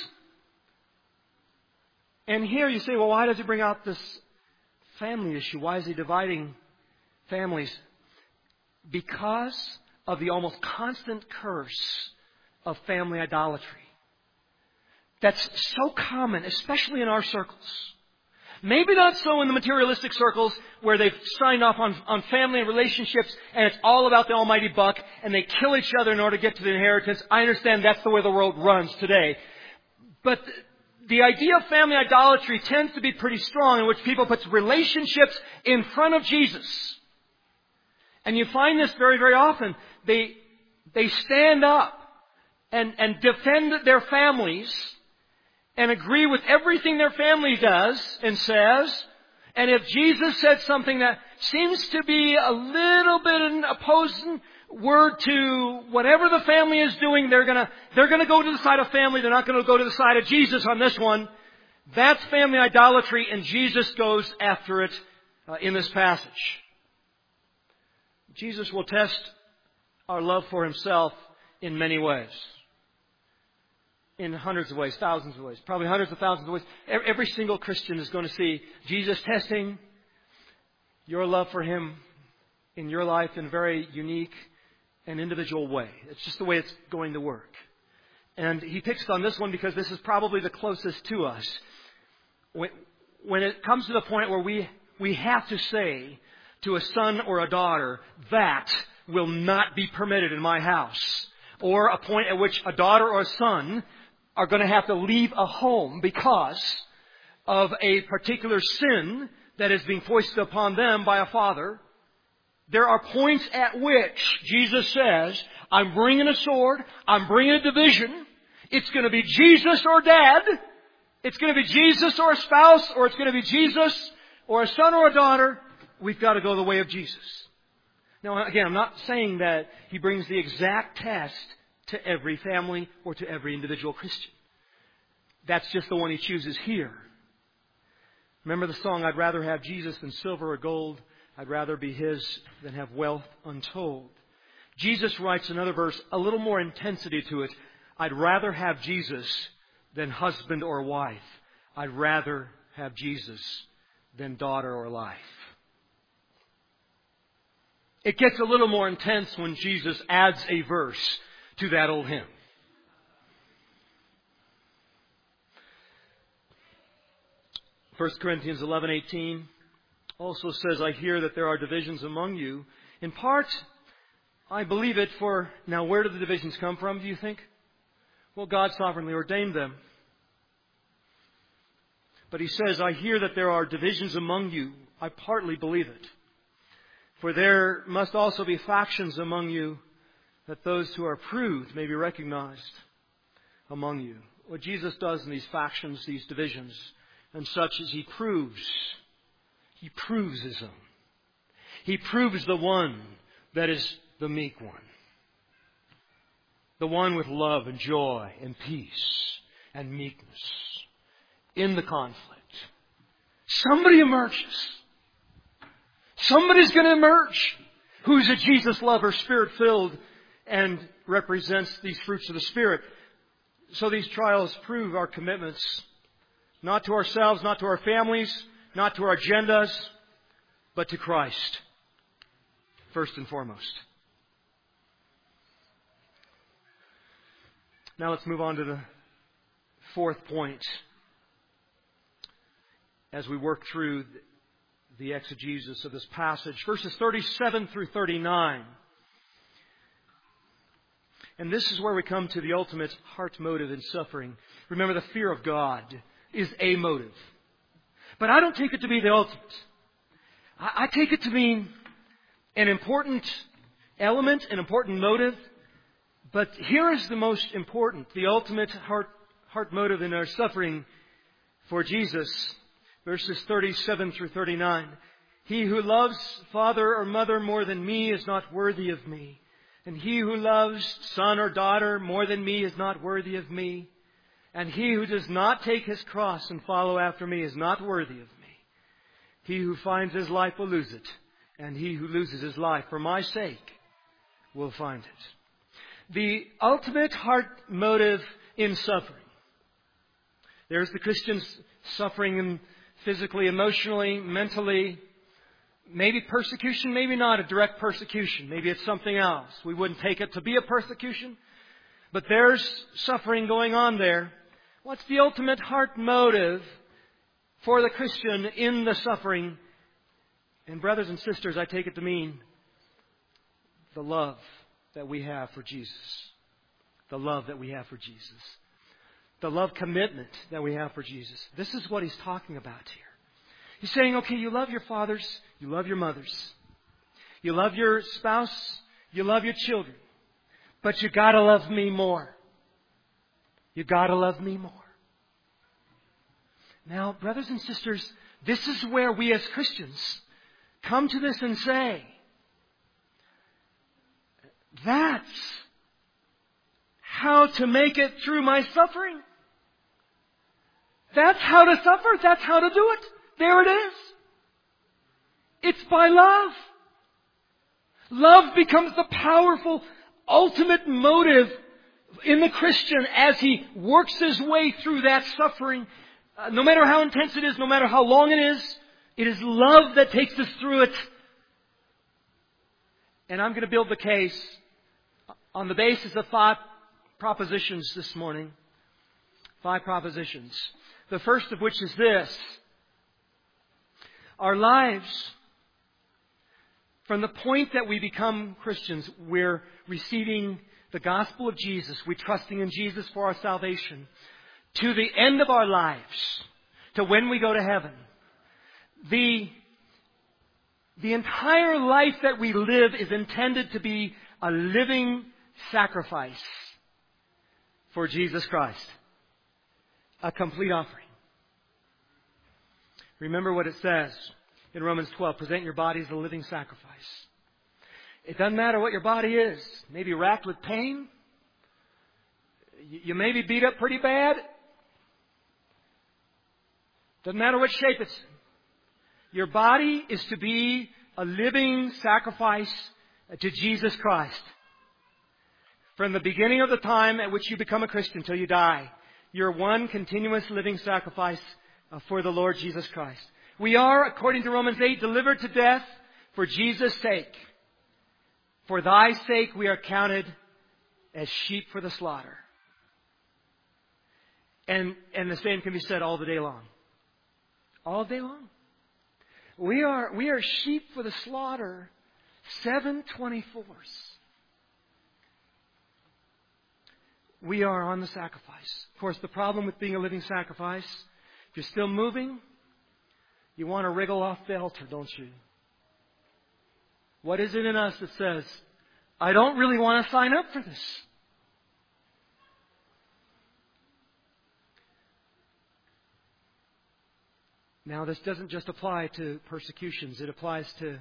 B: And here you say, well, why does He bring out this family issue? Why is He dividing families? Because of the almost constant curse of family idolatry. That's so common, especially in our circles. Maybe not so in the materialistic circles where they've signed off on family and relationships and it's all about the almighty buck and they kill each other in order to get to the inheritance. I understand that's the way the world runs today. But the idea of family idolatry tends to be pretty strong, in which people put relationships in front of Jesus. And you find this very, very often. They stand up and defend their families and agree with everything their family does and says. And if Jesus said something that seems to be a little bit an opposing word to whatever the family is doing, they're gonna go to the side of family. They're not going to go to the side of Jesus on this one. That's family idolatry, and Jesus goes after it in this passage. Jesus will test our love for Himself in many ways. In hundreds of ways, thousands of ways, probably hundreds of thousands of ways. Every single Christian is going to see Jesus testing your love for Him in your life in a very unique and individual way. It's just the way it's going to work. And He picks on this one because this is probably the closest to us. When it comes to the point where we have to say to a son or a daughter, that will not be permitted in my house. Or a point at which a daughter or a son are going to have to leave a home because of a particular sin that is being foisted upon them by a father. There are points at which Jesus says, I'm bringing a sword, I'm bringing a division. It's going to be Jesus or dad. It's going to be Jesus or a spouse, or it's going to be Jesus or a son or a daughter. We've got to go the way of Jesus. Now, again, I'm not saying that He brings the exact test to every family or to every individual Christian. That's just the one He chooses here. Remember the song, I'd rather have Jesus than silver or gold. I'd rather be His than have wealth untold. Jesus writes another verse, a little more intensity to it. I'd rather have Jesus than husband or wife. I'd rather have Jesus than daughter or life. It gets a little more intense when Jesus adds a verse to that old hymn. First Corinthians 11:18 also says, I hear that there are divisions among you. In part, I believe it, for now where do the divisions come from, do you think? Well, God sovereignly ordained them. But He says, I hear that there are divisions among you. I partly believe it. For there must also be factions among you, that those who are approved may be recognized among you. What Jesus does in these factions, these divisions, and such is He proves His own. He proves the one that is the meek one. The one with love and joy and peace and meekness in the conflict. Somebody emerges. Somebody's going to emerge who's a Jesus lover, Spirit-filled, and represents these fruits of the Spirit. So these trials prove our commitments, not to ourselves, not to our families, not to our agendas, but to Christ, first and foremost. Now let's move on to the fourth point as we work through the exegesis of this passage. Verses 37 through 39. And this is where we come to the ultimate heart motive in suffering. Remember, the fear of God is a motive. But I don't take it to be the ultimate. I take it to mean an important element, an important motive. But here is the most important, the ultimate heart motive in our suffering for Jesus. Verses 37 through 39. He who loves father or mother more than me is not worthy of me. And he who loves son or daughter more than me is not worthy of me. And he who does not take his cross and follow after me is not worthy of me. He who finds his life will lose it. And he who loses his life for my sake will find it. The ultimate heart motive in suffering. There's the Christian's suffering in physically, emotionally, mentally. Maybe persecution, maybe not a direct persecution. Maybe it's something else. We wouldn't take it to be a persecution. But there's suffering going on there. What's the ultimate heart motive for the Christian in the suffering? And brothers and sisters, I take it to mean the love that we have for Jesus. The love that we have for Jesus. The love commitment that we have for Jesus. This is what He's talking about here. He's saying, okay, you love your fathers, you love your mothers, you love your spouse, you love your children, but you gotta love me more. You gotta love me more. Now, brothers and sisters, this is where we as Christians come to this and say, that's how to make it through my suffering. That's how to suffer. That's how to do it. There it is. It's by love. Love becomes the powerful, ultimate motive in the Christian as he works his way through that suffering. No matter how intense it is, no matter how long it is love that takes us through it. And I'm going to build the case on the basis of 5 propositions this morning. 5 propositions. The first of which is this. Our lives, from the point that we become Christians, we're receiving the gospel of Jesus, we're trusting in Jesus for our salvation, to the end of our lives, to when we go to heaven. The entire life that we live is intended to be a living sacrifice for Jesus Christ. A complete offering. Remember what it says in Romans 12. Present your body as a living sacrifice. It doesn't matter what your body is. Maybe racked with pain. You may be beat up pretty bad. Doesn't matter what shape it's in. Your body is to be a living sacrifice to Jesus Christ. From the beginning of the time at which you become a Christian till you die, you're one continuous living sacrifice for the Lord Jesus Christ. We are, according to Romans 8, delivered to death for Jesus' sake. For thy sake we are counted as sheep for the slaughter. And the same can be said all the day long. All day long. We are sheep for the slaughter 7/24. We are on the sacrifice. Of course, the problem with being a living sacrifice, if you're still moving, you want to wriggle off the altar, don't you? What is it in us that says, I don't really want to sign up for this? Now, this doesn't just apply to persecutions. It applies to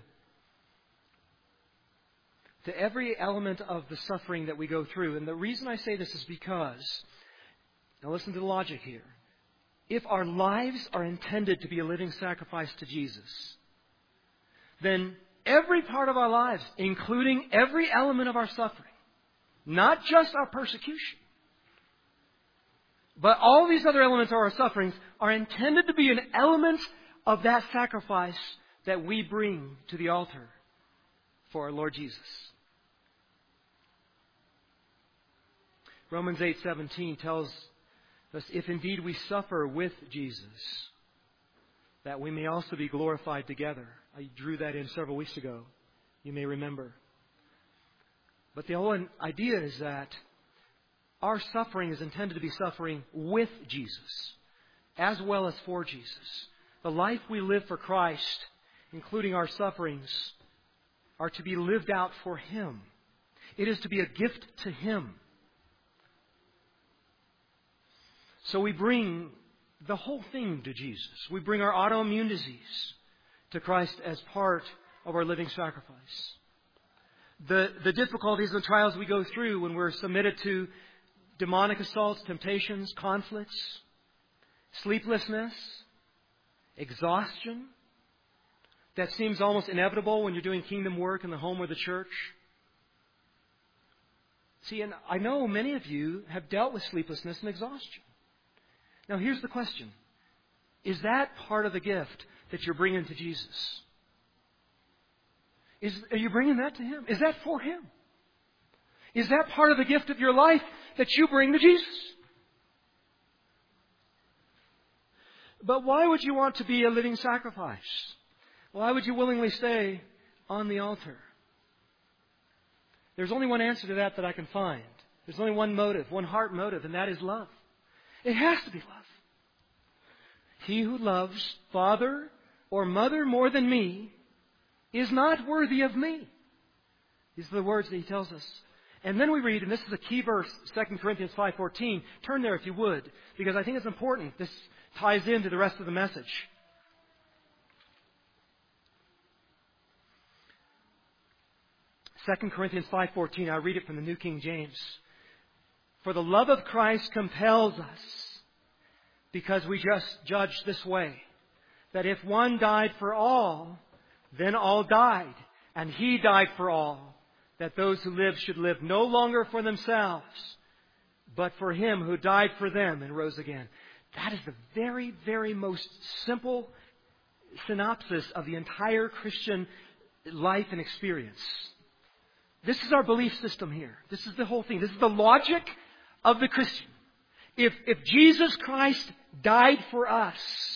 B: every element of the suffering that we go through. And the reason I say this is because, now listen to the logic here. If our lives are intended to be a living sacrifice to Jesus, then every part of our lives, including every element of our suffering, not just our persecution, but all these other elements of our sufferings are intended to be an element of that sacrifice that we bring to the altar for our Lord Jesus. Romans 8:17 tells us, if indeed we suffer with Jesus, that we may also be glorified together. I drew that in several weeks ago. You may remember. But the whole idea is that our suffering is intended to be suffering with Jesus, as well as for Jesus. The life we live for Christ, including our sufferings, are to be lived out for Him. It is to be a gift to Him. So we bring the whole thing to Jesus. We bring our autoimmune disease to Christ as part of our living sacrifice. The difficulties and trials we go through when we're submitted to demonic assaults, temptations, conflicts, sleeplessness, exhaustion, that seems almost inevitable when you're doing kingdom work in the home or the church. See, and I know many of you have dealt with sleeplessness and exhaustion. Now, here's the question. Is that part of the gift that you're bringing to Jesus? Are you bringing that to Him? Is that for Him? Is that part of the gift of your life that you bring to Jesus? But why would you want to be a living sacrifice? Why would you willingly stay on the altar? There's only one answer to that I can find. There's only one motive, one heart motive, and that is love. It has to be love. He who loves father or mother more than me is not worthy of me. These are the words that he tells us. And then we read, and this is a key verse, 2 Corinthians 5:14. Turn there if you would, because I think it's important. This ties into the rest of the message. 2 Corinthians 5:14. I read it from the New King James. For the love of Christ compels us, because we just judge this way, that if one died for all, then all died, and He died for all, that those who live should live no longer for themselves, but for Him who died for them and rose again. That is the very, very most simple synopsis of the entire Christian life and experience. This is our belief system here. This is the whole thing. This is the logic of the Christian. If Jesus Christ died for us,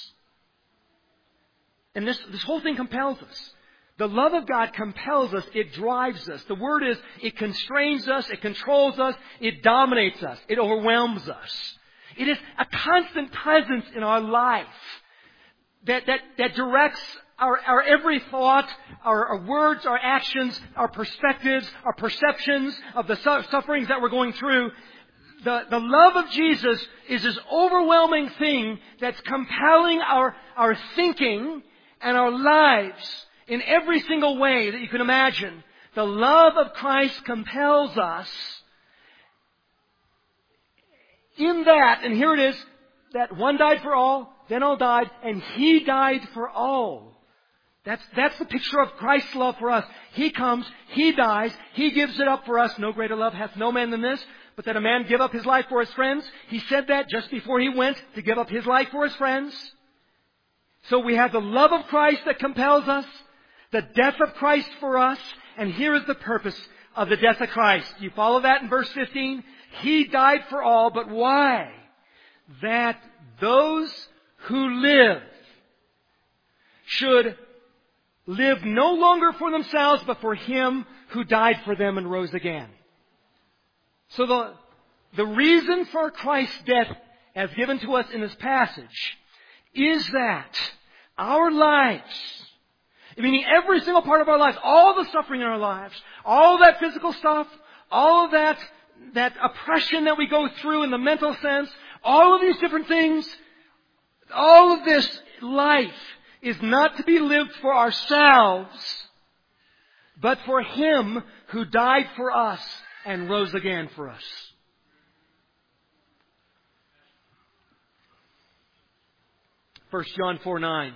B: and this whole thing compels us. The love of God compels us. It drives us. The word is, it constrains us. It controls us. It dominates us. It overwhelms us. It is a constant presence in our life that directs our every thought, our words, our actions, our perspectives, our perceptions of the sufferings that we're going through. The love of Jesus is this overwhelming thing that's compelling our thinking and our lives in every single way that you can imagine. The love of Christ compels us. in that, and here it is, that one died for all, then all died, and He died for all. That's the picture of Christ's love for us. He comes, He dies, He gives it up for us. No greater love hath no man than this, but that a man give up his life for his friends. He said that just before He went to give up His life for His friends. So we have the love of Christ that compels us, the death of Christ for us, and here is the purpose of the death of Christ. You follow that in verse 15? He died for all, but why? That those who live should live no longer for themselves, but for Him who died for them and rose again. So the reason for Christ's death as given to us in this passage is that our lives, meaning every single part of our lives, all the suffering in our lives, all that physical stuff, all of that oppression that we go through in the mental sense, all of these different things, all of this life is not to be lived for ourselves, but for Him who died for us and rose again for us. First John 4:9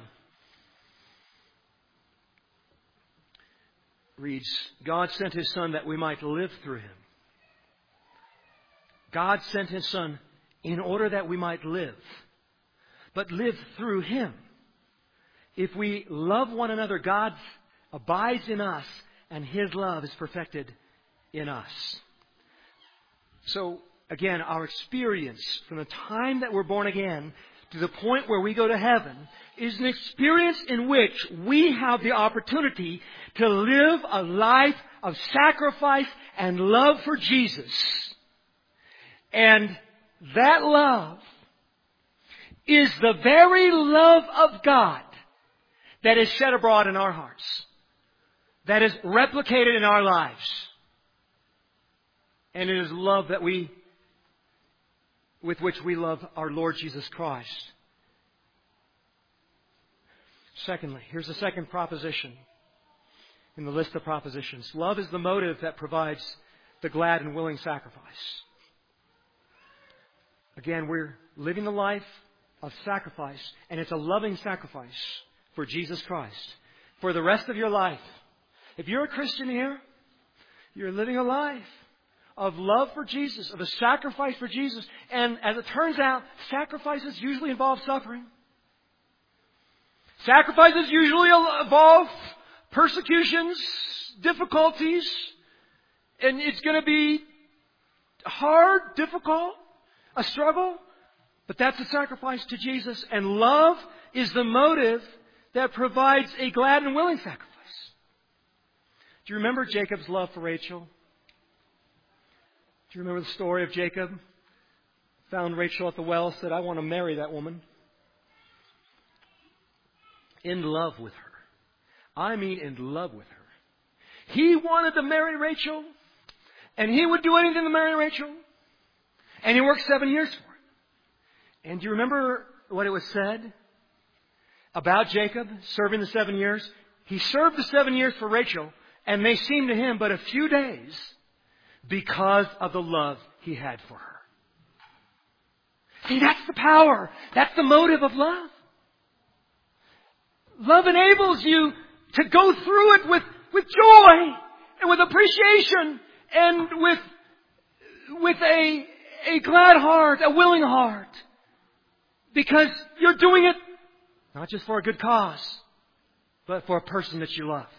B: reads, God sent His Son that we might live through Him. God sent His Son in order that we might live, but live through Him. If we love one another, God abides in us, and His love is perfected in us. So, again, our experience from the time that we're born again to the point where we go to heaven is an experience in which we have the opportunity to live a life of sacrifice and love for Jesus. And that love is the very love of God that is shed abroad in our hearts, that is replicated in our lives. And it is love that with which we love our Lord Jesus Christ. Secondly, here's the second proposition in the list of propositions. Love is the motive that provides the glad and willing sacrifice. Again, we're living the life of sacrifice, and it's a loving sacrifice for Jesus Christ for the rest of your life. If you're a Christian here, you're living a life of love for Jesus, of a sacrifice for Jesus. And as it turns out, sacrifices usually involve suffering. Sacrifices usually involve persecutions, difficulties, and it's going to be hard, difficult, a struggle, but that's a sacrifice to Jesus. And love is the motive that provides a glad and willing sacrifice. Do you remember Jacob's love for Rachel? Do you remember the story of Jacob? Found Rachel at the well, said, I want to marry that woman. In love with her. I mean in love with her. He wanted to marry Rachel, and he would do anything to marry Rachel. And he worked 7 years for it. And do you remember what it was said about Jacob serving the 7 years? He served the 7 years for Rachel, and they seemed to him but a few days because of the love he had for her. See, that's the power. That's the motive of love. Love enables you to go through it with joy and with appreciation and with a glad heart, a willing heart. Because you're doing it not just for a good cause, but for a person that you love.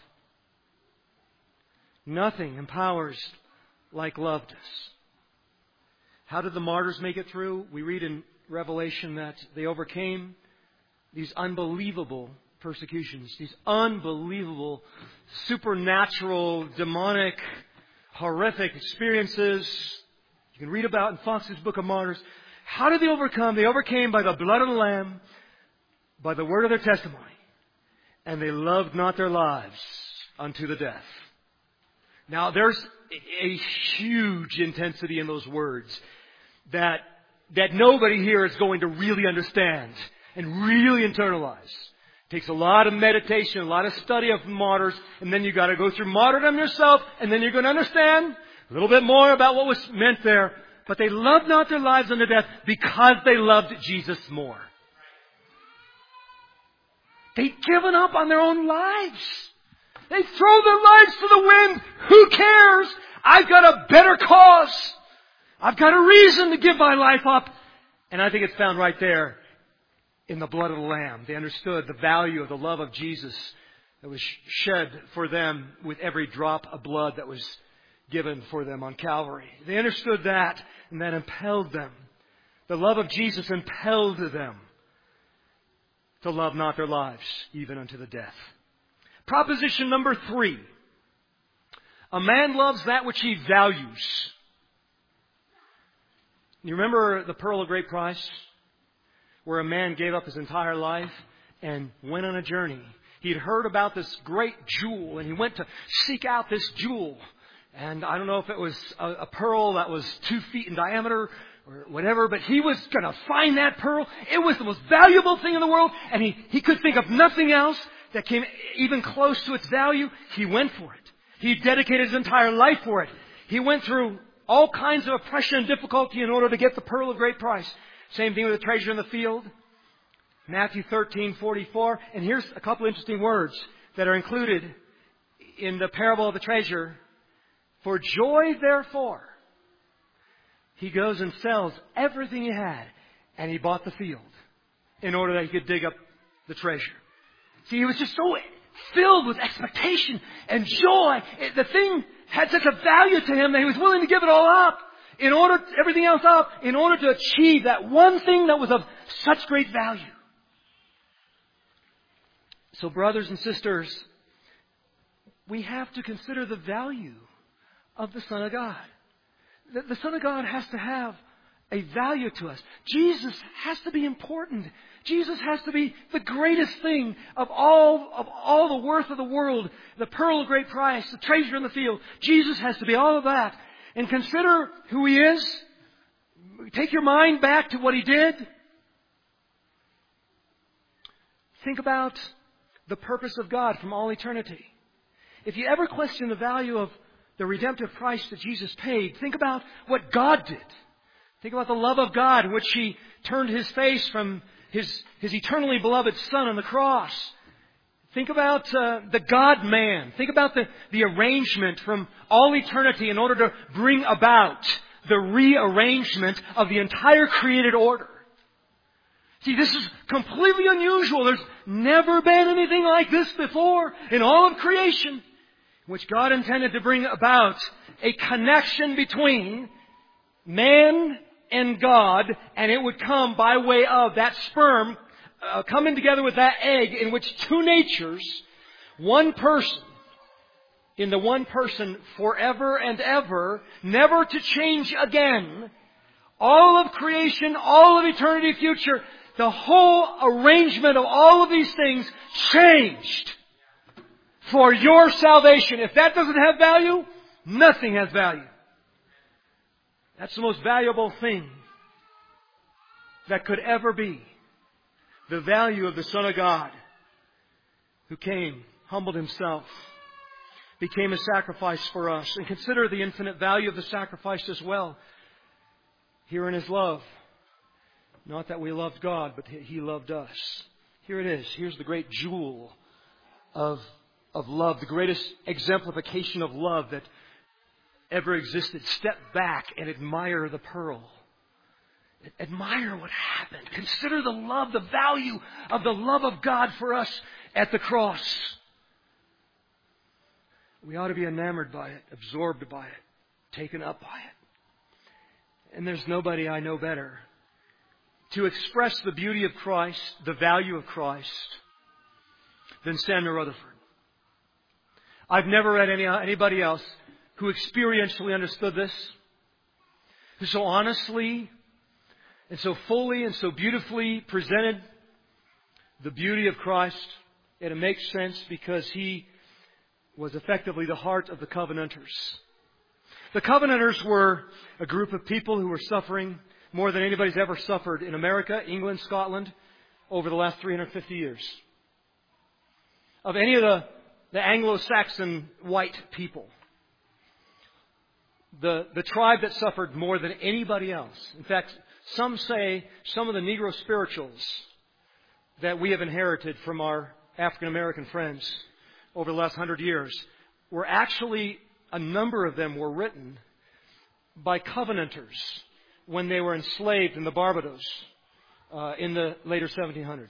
B: Nothing empowers like love does. How did the martyrs make it through? We read in Revelation that they overcame these unbelievable persecutions, these unbelievable, supernatural, demonic, horrific experiences you can read about in Fox's Book of Martyrs. How did they overcome? They overcame by the blood of the Lamb, by the word of their testimony, and they loved not their lives unto the death. Now, there's a huge intensity in those words that nobody here is going to really understand and really internalize. It takes a lot of meditation, a lot of study of martyrs, and then you've got to go through martyrdom yourself, and then you're going to understand a little bit more about what was meant there. But they loved not their lives unto death because they loved Jesus more. They'd given up on their own lives. They throw their lives to the wind. Who cares? I've got a better cause. I've got a reason to give my life up. And I think it's found right there in the blood of the Lamb. They understood the value of the love of Jesus that was shed for them with every drop of blood that was given for them on Calvary. They understood that, and that impelled them. The love of Jesus impelled them to love not their lives, even unto the death. Proposition number 3. A man loves that which he values. You remember the pearl of great price? Where a man gave up his entire life and went on a journey. He'd heard about this great jewel, and he went to seek out this jewel. And I don't know if it was a pearl that was 2 feet in diameter or whatever, but he was going to find that pearl. It was the most valuable thing in the world, and he could think of nothing else that came even close to its value. He went for it. He dedicated his entire life for it. He went through all kinds of oppression and difficulty in order to get the pearl of great price. Same thing with the treasure in the field. Matthew 13:44. And here's a couple interesting words that are included in the parable of the treasure. For joy, therefore, he goes and sells everything he had, and he bought the field in order that he could dig up the treasure. See, he was just so filled with expectation and joy. The thing had such a value to him that he was willing to give it all up, everything else up, in order to achieve that one thing that was of such great value. So, brothers and sisters, we have to consider the value of the Son of God. The Son of God has to have a value to us. Jesus has to be important. Jesus has to be the greatest thing of all the worth of the world. The pearl of great price, the treasure in the field. Jesus has to be all of that. And consider who He is. Take your mind back to what He did. Think about the purpose of God from all eternity. If you ever question the value of the redemptive price that Jesus paid, think about what God did. Think about the love of God in which He turned His face from His eternally beloved Son on the cross. Think about the God-man. Think about the arrangement from all eternity in order to bring about the rearrangement of the entire created order. See, this is completely unusual. There's never been anything like this before in all of creation, in which God intended to bring about a connection between man and God, and it would come by way of that sperm coming together with that egg, in which two natures, one person, in the one person forever and ever, never to change again. All of creation, all of eternity future, the whole arrangement of all of these things changed for your salvation. If that doesn't have value, nothing has value. That's the most valuable thing that could ever be. The value of the Son of God, who came, humbled Himself, became a sacrifice for us. And consider the infinite value of the sacrifice as well. Here in His love. Not that we loved God, but He loved us. Here it is. Here's the great jewel of love. The greatest exemplification of love that ever existed. Step back and admire the pearl. Admire what happened. Consider the love, the value of the love of God for us at the cross. We ought to be enamored by it, absorbed by it, taken up by it. And there's nobody I know better to express the beauty of Christ, the value of Christ, than Samuel Rutherford. I've never read anybody else who experientially understood this, who so honestly and so fully and so beautifully presented the beauty of Christ. And it makes sense because he was effectively the heart of the Covenanters. The Covenanters were a group of people who were suffering more than anybody's ever suffered in America, England, Scotland, over the last 350 years. Of any of the Anglo-Saxon white people. the tribe that suffered more than anybody else. In fact, some say some of the Negro spirituals that we have inherited from our African American friends over the last 100 years were actually, a number of them were written by Covenanters when they were enslaved in the Barbados in the later 1700s.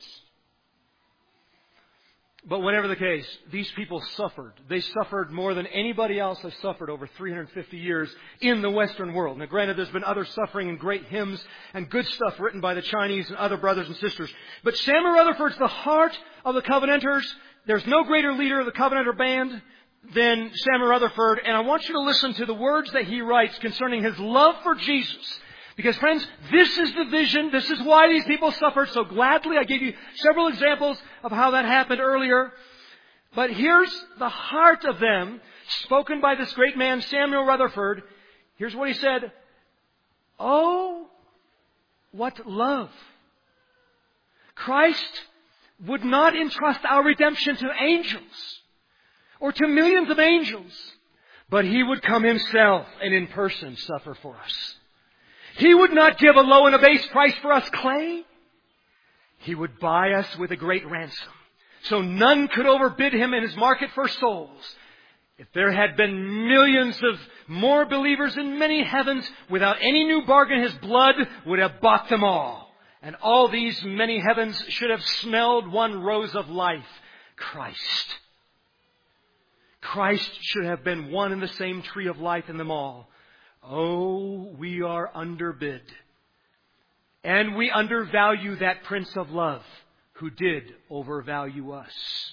B: But whatever the case, these people suffered. They suffered more than anybody else has suffered over 350 years in the Western world. Now granted, there's been other suffering and great hymns and good stuff written by the Chinese and other brothers and sisters. But Samuel Rutherford's the heart of the Covenanters. There's no greater leader of the Covenanter band than Samuel Rutherford. And I want you to listen to the words that he writes concerning his love for Jesus. Because friends, this is the vision. This is why these people suffered so gladly. I gave you several examples of how that happened earlier. But here's the heart of them, spoken by this great man, Samuel Rutherford. Here's what he said. Oh, what love. Christ would not entrust our redemption to angels or to millions of angels, but He would come Himself and in person suffer for us. He would not give a low and a base price for us clay. He would buy us with a great ransom, so none could overbid Him in His market for souls. If there had been millions of more believers in many heavens, without any new bargain, His blood would have bought them all. And all these many heavens should have smelled one rose of life, Christ. Christ should have been one and the same tree of life in them all. Oh, we are underbid. And we undervalue that Prince of Love who did overvalue us.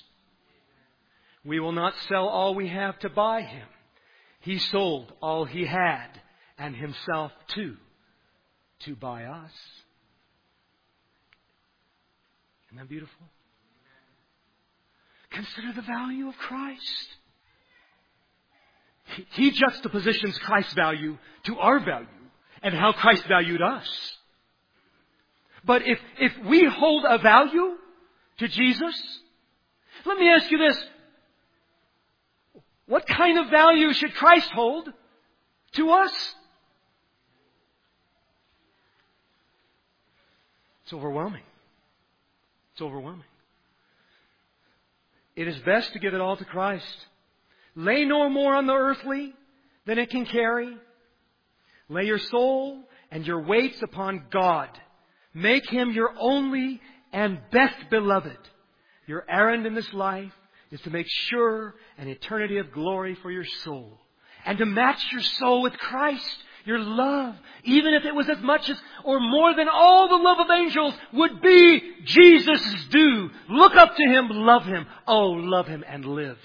B: We will not sell all we have to buy Him. He sold all He had and Himself too to buy us. Isn't that beautiful? Consider the value of Christ. He juxtapositions Christ's value to our value and how Christ valued us. But if we hold a value to Jesus, let me ask you this. What kind of value should Christ hold to us? It's overwhelming. It's overwhelming. It is best to give it all to Christ. Lay no more on the earthly than it can carry. Lay your soul and your weights upon God. Make Him your only and best beloved. Your errand in this life is to make sure an eternity of glory for your soul. And to match your soul with Christ, your love, even if it was as much as or more than all the love of angels, would be Jesus' due. Look up to Him, love Him. Oh, love Him and live.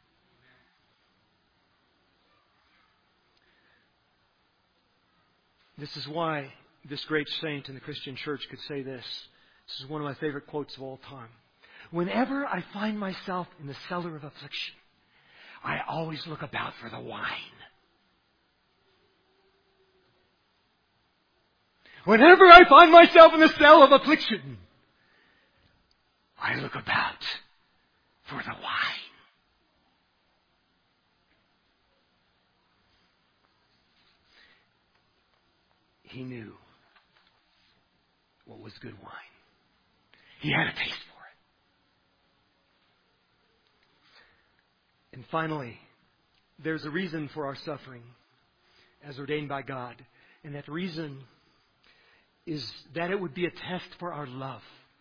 B: This is why this great saint in the Christian church could say this. This is one of my favorite quotes of all time. Whenever I find myself in the cellar of affliction, I always look about for the wine. Whenever I find myself in the cell of affliction, I look about for the wine. He knew what was good wine. He had a taste for it. And finally, there's a reason for our suffering as ordained by God. And that reason is that it would be a test for our love.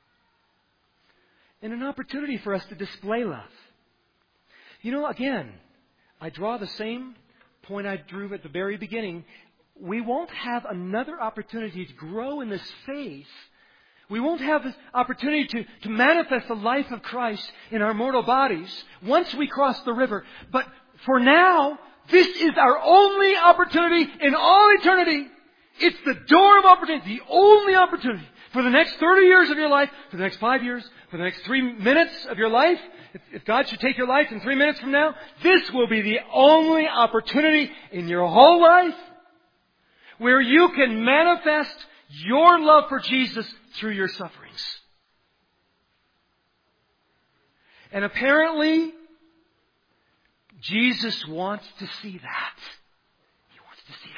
B: And an opportunity for us to display love. You know, again, I draw the same point I drew at the very beginning. We won't have another opportunity to grow in this faith. We won't have this opportunity to manifest the life of Christ in our mortal bodies once we cross the river. But for now, this is our only opportunity in all eternity. It's the door of opportunity, the only opportunity. For the next 30 years of your life, for the next 5 years, for the next 3 minutes of your life, if God should take your life in 3 minutes from now, this will be the only opportunity in your whole life where you can manifest your love for Jesus through your sufferings. And apparently, Jesus wants to see that. He wants to see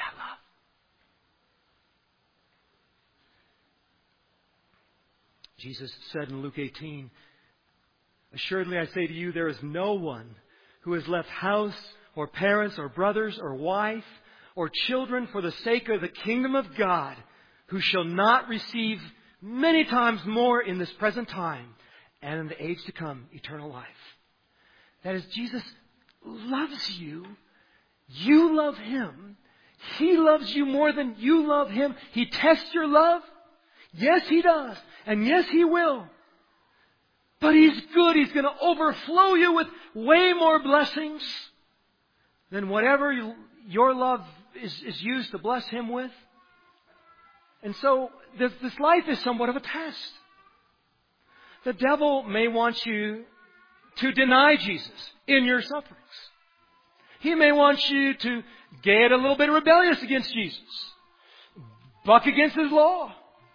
B: Jesus said in Luke 18, "Assuredly I say to you, there is no one who has left house or parents or brothers or wife or children for the sake of the kingdom of God who shall not receive many times more in this present time and in the age to come eternal life." That is, Jesus loves you. You love Him. He loves you more than you love Him. He tests your love. Yes, He does. And yes, He will. But He's good. He's going to overflow you with way more blessings than whatever your love is used to bless Him with. And so this life is somewhat of a test. The devil may want you to deny Jesus in your sufferings. He may want you to get a little bit rebellious against Jesus, buck against His law,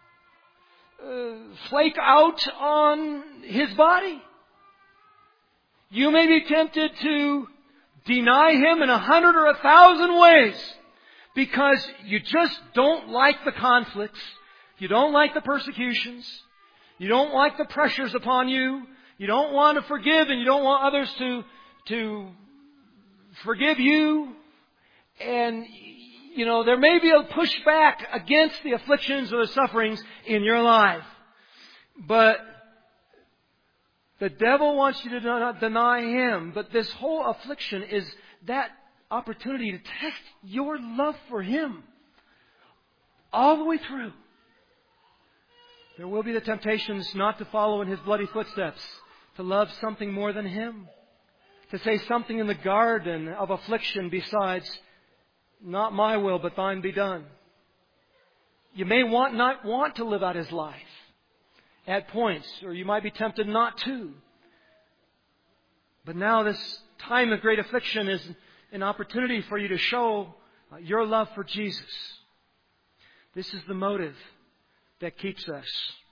B: flake out on His body. You may be tempted to deny Him in 100 or 1,000 ways because you just don't like the conflicts, you don't like the persecutions, you don't like the pressures upon you, you don't want to forgive and you don't want others to forgive you. And, there may be a pushback against the afflictions or the sufferings in your life. But the devil wants you to not deny Him. But this whole affliction is that opportunity to test your love for Him all the way through. There will be the temptations not to follow in His bloody footsteps, to love something more than Him, to say something in the garden of affliction besides, "Not my will, but thine be done." You may not want to live out His life at points, or you might be tempted not to. But now this time of great affliction is an opportunity for you to show your love for Jesus. This is the motive that keeps us.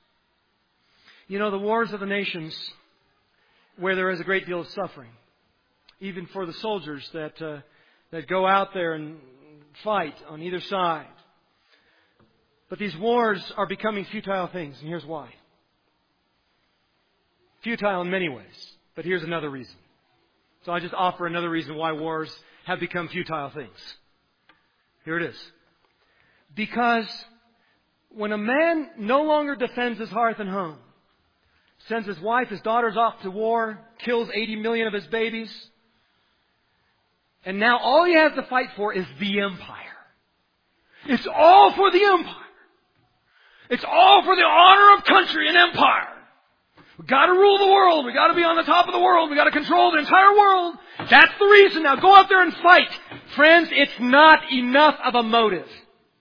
B: The wars of the nations, where there is a great deal of suffering, even for the soldiers that go out there and fight on either side. But these wars are becoming futile things, and here's why. Futile in many ways, but here's another reason. So I just offer another reason why wars have become futile things. Here it is. Because when a man no longer defends his hearth and home, sends his wife, his daughters off to war, kills 80 million of his babies, and now all he has to fight for is the empire. It's all for the empire. It's all for the honor of country and empire. We've got to rule the world. We've got to be on the top of the world. We've got to control the entire world. That's the reason. Now go out there and fight. Friends, it's not enough of a motive.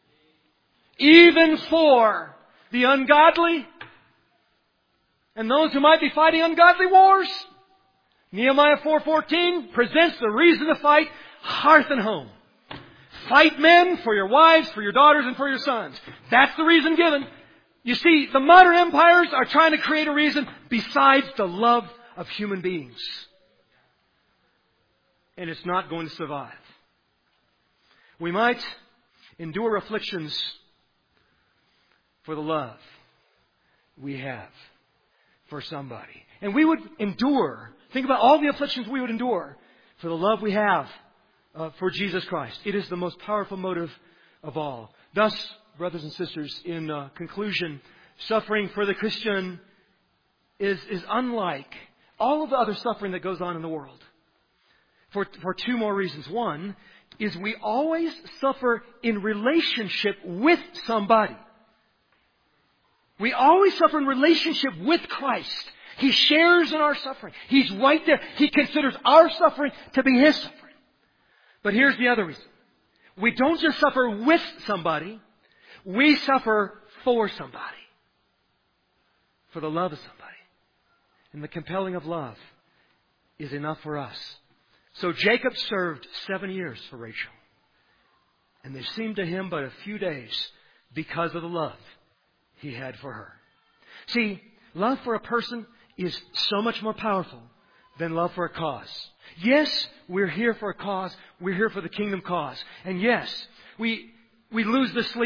B: Even for the ungodly and those who might be fighting ungodly wars, Nehemiah 4:14 presents the reason to fight: hearth and home. Fight, men, for your wives, for your daughters, and for your sons. That's the reason given. You see, the modern empires are trying to create a reason besides the love of human beings. And it's not going to survive. We might endure afflictions for the love we have for somebody. And we would endure, think about all the afflictions we would endure for the love we have for Jesus Christ. It is the most powerful motive of all. Thus, brothers and sisters, in conclusion, suffering for the Christian is unlike all of the other suffering that goes on in the world. For two more reasons. One is we always suffer in relationship with somebody. We always suffer in relationship with Christ. He shares in our suffering. He's right there. He considers our suffering to be His suffering. But here's the other reason. We don't just suffer with somebody. We suffer for somebody. For the love of somebody. And the compelling of love is enough for us. So Jacob served 7 years for Rachel. And they seemed to him but a few days because of the love he had for her. See, love for a person is so much more powerful than love for a cause. Yes, we're here for a cause. We're here for the kingdom cause. And yes, we lose the sleep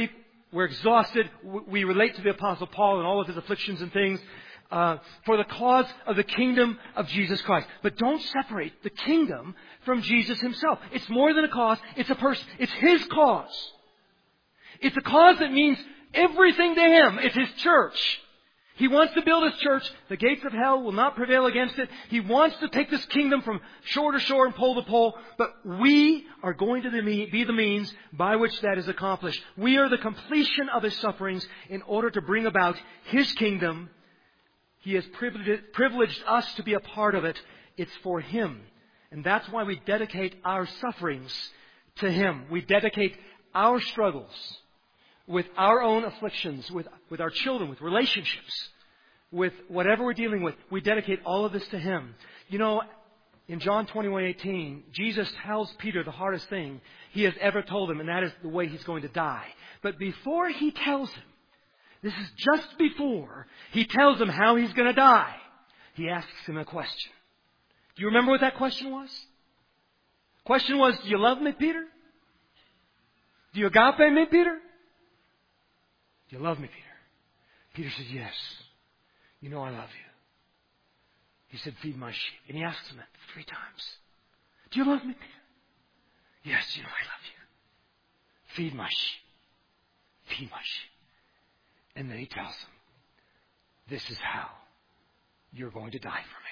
B: We're exhausted. We relate to the Apostle Paul and all of his afflictions and things for the cause of the kingdom of Jesus Christ. But don't separate the kingdom from Jesus himself. It's more than a cause. It's a person. It's his cause. It's a cause that means everything to him. It's his church. He wants to build his church. The gates of hell will not prevail against it. He wants to take this kingdom from shore to shore and pole to pole. But we are going to be the means by which that is accomplished. We are the completion of his sufferings in order to bring about his kingdom. He has privileged us to be a part of it. It's for him. And that's why we dedicate our sufferings to him. We dedicate our struggles with our own afflictions, with our children, with relationships, with whatever we're dealing with. We dedicate all of this to him. You know, in John 21:18, Jesus tells Peter the hardest thing he has ever told him, and that is the way he's going to die. But before he tells him, this is just before he tells him how he's going to die, he asks him a question. Do you remember what that question was? The question was, do you love me, Peter? Do you agape me, Peter? Do you love me, Peter? Peter said, yes. You know I love you. He said, feed my sheep. And he asks him that 3 times. Do you love me, Peter? Yes, you know I love you. Feed my sheep. Feed my sheep. And then he tells him, this is how you're going to die for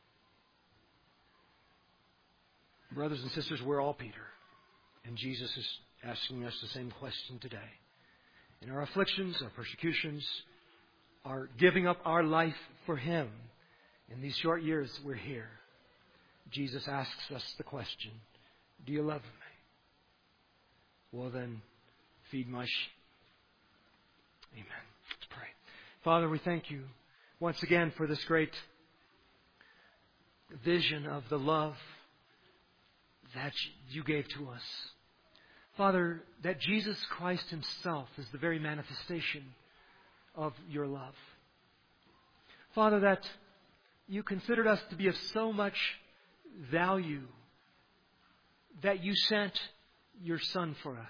B: me. Brothers and sisters, we're all Peter. And Jesus is asking us the same question today. In our afflictions, our persecutions, our giving up our life for him. In these short years we're here. Jesus asks us the question, do you love me? Well then, feed my sheep. Amen. Let's pray. Father, we thank you once again for this great vision of the love that you gave to us. Father, that Jesus Christ himself is the very manifestation of your love. Father, that you considered us to be of so much value that you sent your Son for us.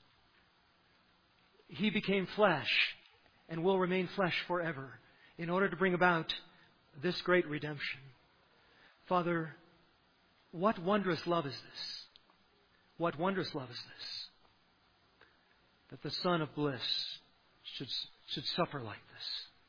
B: He became flesh and will remain flesh forever in order to bring about this great redemption. Father, what wondrous love is this? What wondrous love is this? That the Son of bliss should suffer like this.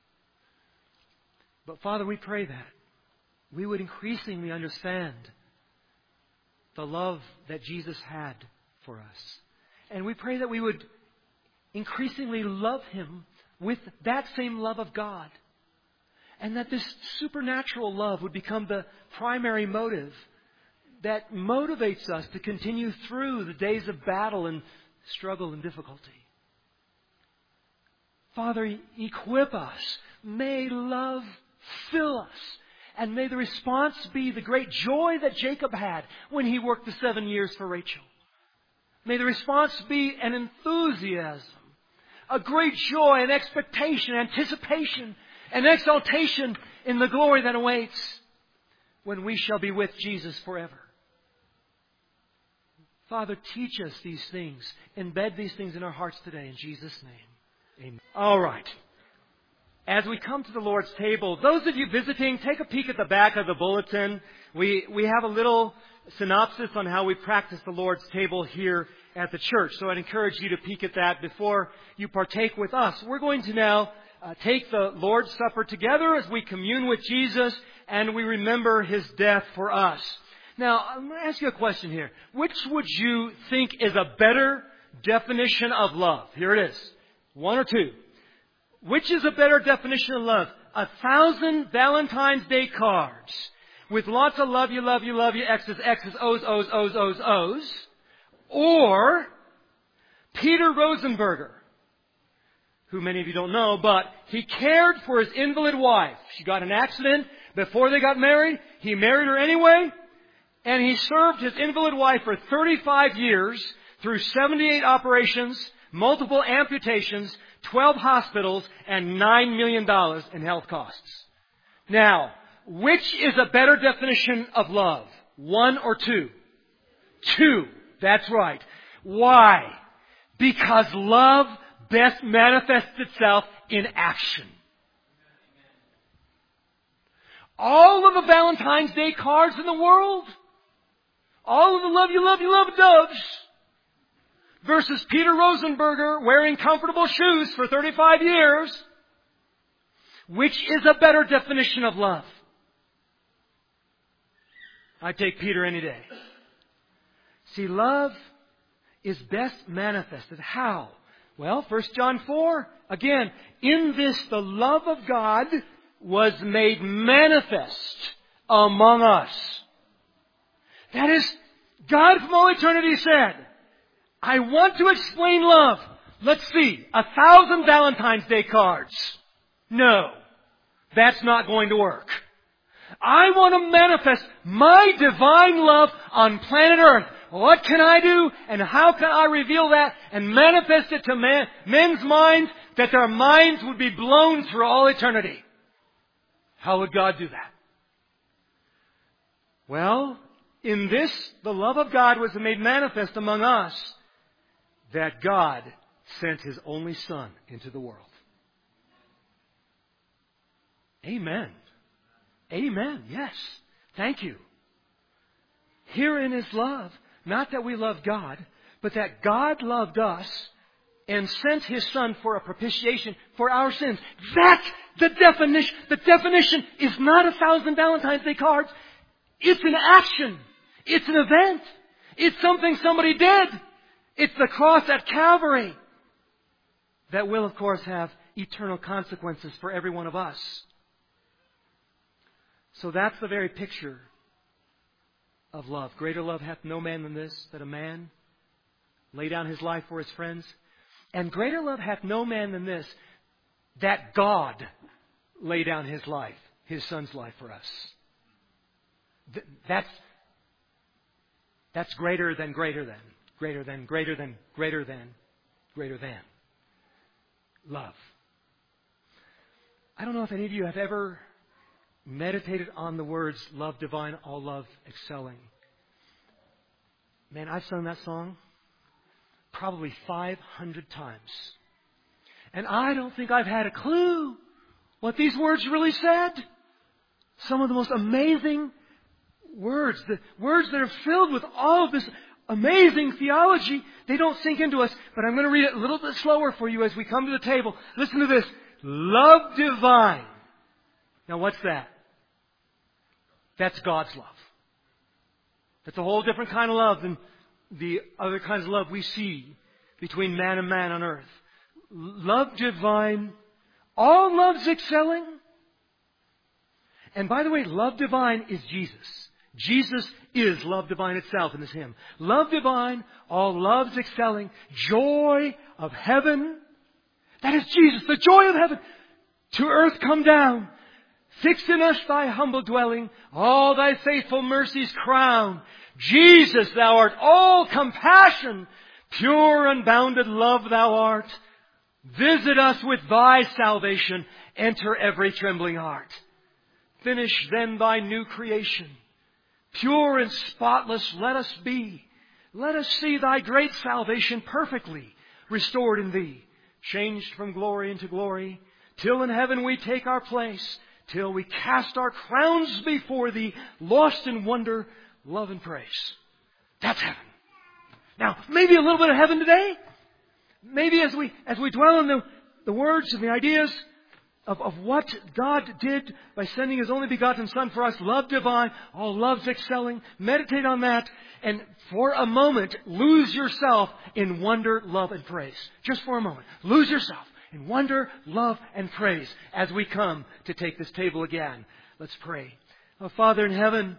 B: But Father, we pray that we would increasingly understand the love that Jesus had for us. And we pray that we would increasingly love him with that same love of God. And that this supernatural love would become the primary motive that motivates us to continue through the days of battle and struggle and difficulty. Father, equip us. May love fill us. And may the response be the great joy that Jacob had when he worked the 7 years for Rachel. May the response be an enthusiasm, a great joy, an expectation, anticipation, an exaltation in the glory that awaits when we shall be with Jesus forever. Father, teach us these things. Embed these things in our hearts today in Jesus' name. Amen. All right. As we come to the Lord's table, those of you visiting, take a peek at the back of the bulletin. We have a little synopsis on how we practice the Lord's table here at the church. So I'd encourage you to peek at that before you partake with us. We're going to now take the Lord's Supper together as we commune with Jesus and we remember his death for us. Now, I'm going to ask you a question here. Which would you think is a better definition of love? Here it is. 1 or 2. Which is a better definition of love? 1,000 Valentine's Day cards with lots of love you, X's, X's, O's, O's, O's, O's, O's. Or Peter Rosenberger, who many of you don't know, but he cared for his invalid wife. She got in an accident before they got married. He married her anyway. And he served his invalid wife for 35 years through 78 operations, multiple amputations, 12 hospitals, and $9 million in health costs. Now, which is a better definition of love? 1 or 2? 2. That's right. Why? Because love best manifests itself in action. All of the Valentine's Day cards in the world, all of the love you love doves, versus Peter Rosenberger wearing comfortable shoes for 35 years, which is a better definition of love? I take Peter any day. See, love is best manifested. How? Well, 1 John 4, again, in this the love of God was made manifest among us. That is, God from all eternity said, I want to explain love. Let's see, 1,000 Valentine's Day cards. No, that's not going to work. I want to manifest my divine love on planet Earth. What can I do and how can I reveal that and manifest it to men's minds that their minds would be blown through all eternity? How would God do that? Well, in this, the love of God was made manifest among us, that God sent His only Son into the world. Amen. Amen. Yes. Thank you. Herein is love. Not that we love God, but that God loved us and sent His Son for a propitiation for our sins. That's the definition. The definition is not 1,000 Valentine's Day cards. It's an action. It's an event. It's something somebody did. It's the cross at Calvary that will, of course, have eternal consequences for every one of us. So that's the very picture of love. Greater love hath no man than this, that a man lay down his life for his friends. And greater love hath no man than this, that God lay down His life, His Son's life for us. That's greater than greater than, greater than, greater than, greater than, greater than. Love. I don't know if any of you have ever meditated on the words, love divine, all love excelling. Man, I've sung that song probably 500 times. And I don't think I've had a clue what these words really said. Some of the most amazing words, the words that are filled with all of this amazing theology, they don't sink into us. But I'm going to read it a little bit slower for you as we come to the table. Listen to this. Love divine. Now what's that? That's God's love. That's a whole different kind of love than the other kinds of love we see between man and man on earth. Love divine. All love's excelling. And by the way, love divine is Jesus. Jesus is love divine itself in this hymn. Love divine, all love's excelling. Joy of heaven. That is Jesus, the joy of heaven. To earth come down. Fix in us Thy humble dwelling. All Thy faithful mercies crown. Jesus, Thou art all compassion. Pure unbounded love Thou art. Visit us with Thy salvation. Enter every trembling heart. Finish then Thy new creation. Pure and spotless let us be. Let us see Thy great salvation perfectly restored in Thee. Changed from glory into glory. Till in heaven we take our place. Till we cast our crowns before Thee. Lost in wonder, love and praise. That's heaven. Now, maybe a little bit of heaven today. Maybe as we dwell on the words and the ideas of what God did by sending His only begotten Son for us, love divine, all love's excelling. Meditate on that and for a moment lose yourself in wonder, love and praise. Just for a moment. Lose yourself in wonder, love and praise as we come to take this table again. Let's pray. Oh, Father in heaven,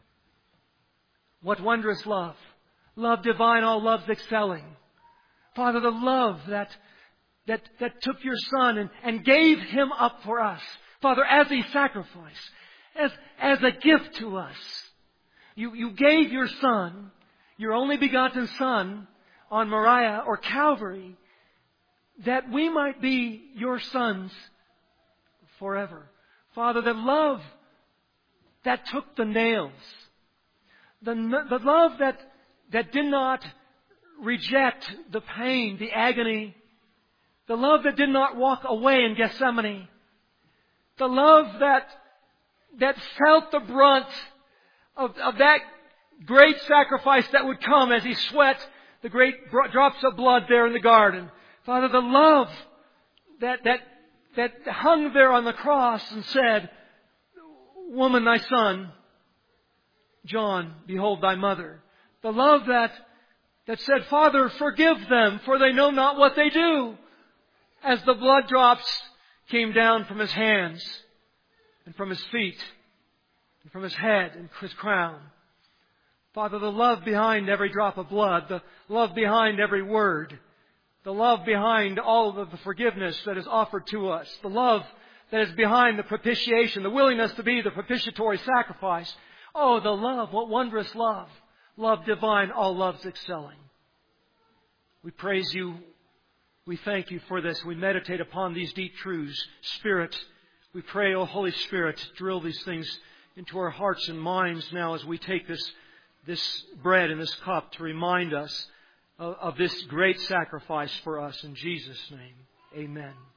B: what wondrous love. Love divine, all love's excelling. Father, the love that took your Son and gave Him up for us. Father, as a sacrifice, as a gift to us. You gave your Son, your only begotten Son, on Moriah or Calvary, that we might be your sons forever. Father, the love that took the nails, the love that did not reject the pain, the agony, The love that did not walk away in Gethsemane. The love that felt the brunt of that great sacrifice that would come as He sweat the great drops of blood there in the garden. Father, the love that hung there on the cross and said, "Woman, thy son. John, behold thy mother." The love that said, "Father, forgive them, for they know not what they do." As the blood drops came down from His hands and from His feet and from His head and His crown. Father, the love behind every drop of blood, the love behind every word, the love behind all of the forgiveness that is offered to us, the love that is behind the propitiation, the willingness to be the propitiatory sacrifice. Oh, the love, what wondrous love. Love divine, all loves excelling. We praise You. We thank You for this. We meditate upon these deep truths. Spirit, we pray, O Holy Spirit, drill these things into our hearts and minds now as we take this bread and this cup to remind us of this great sacrifice for us. In Jesus' name, amen.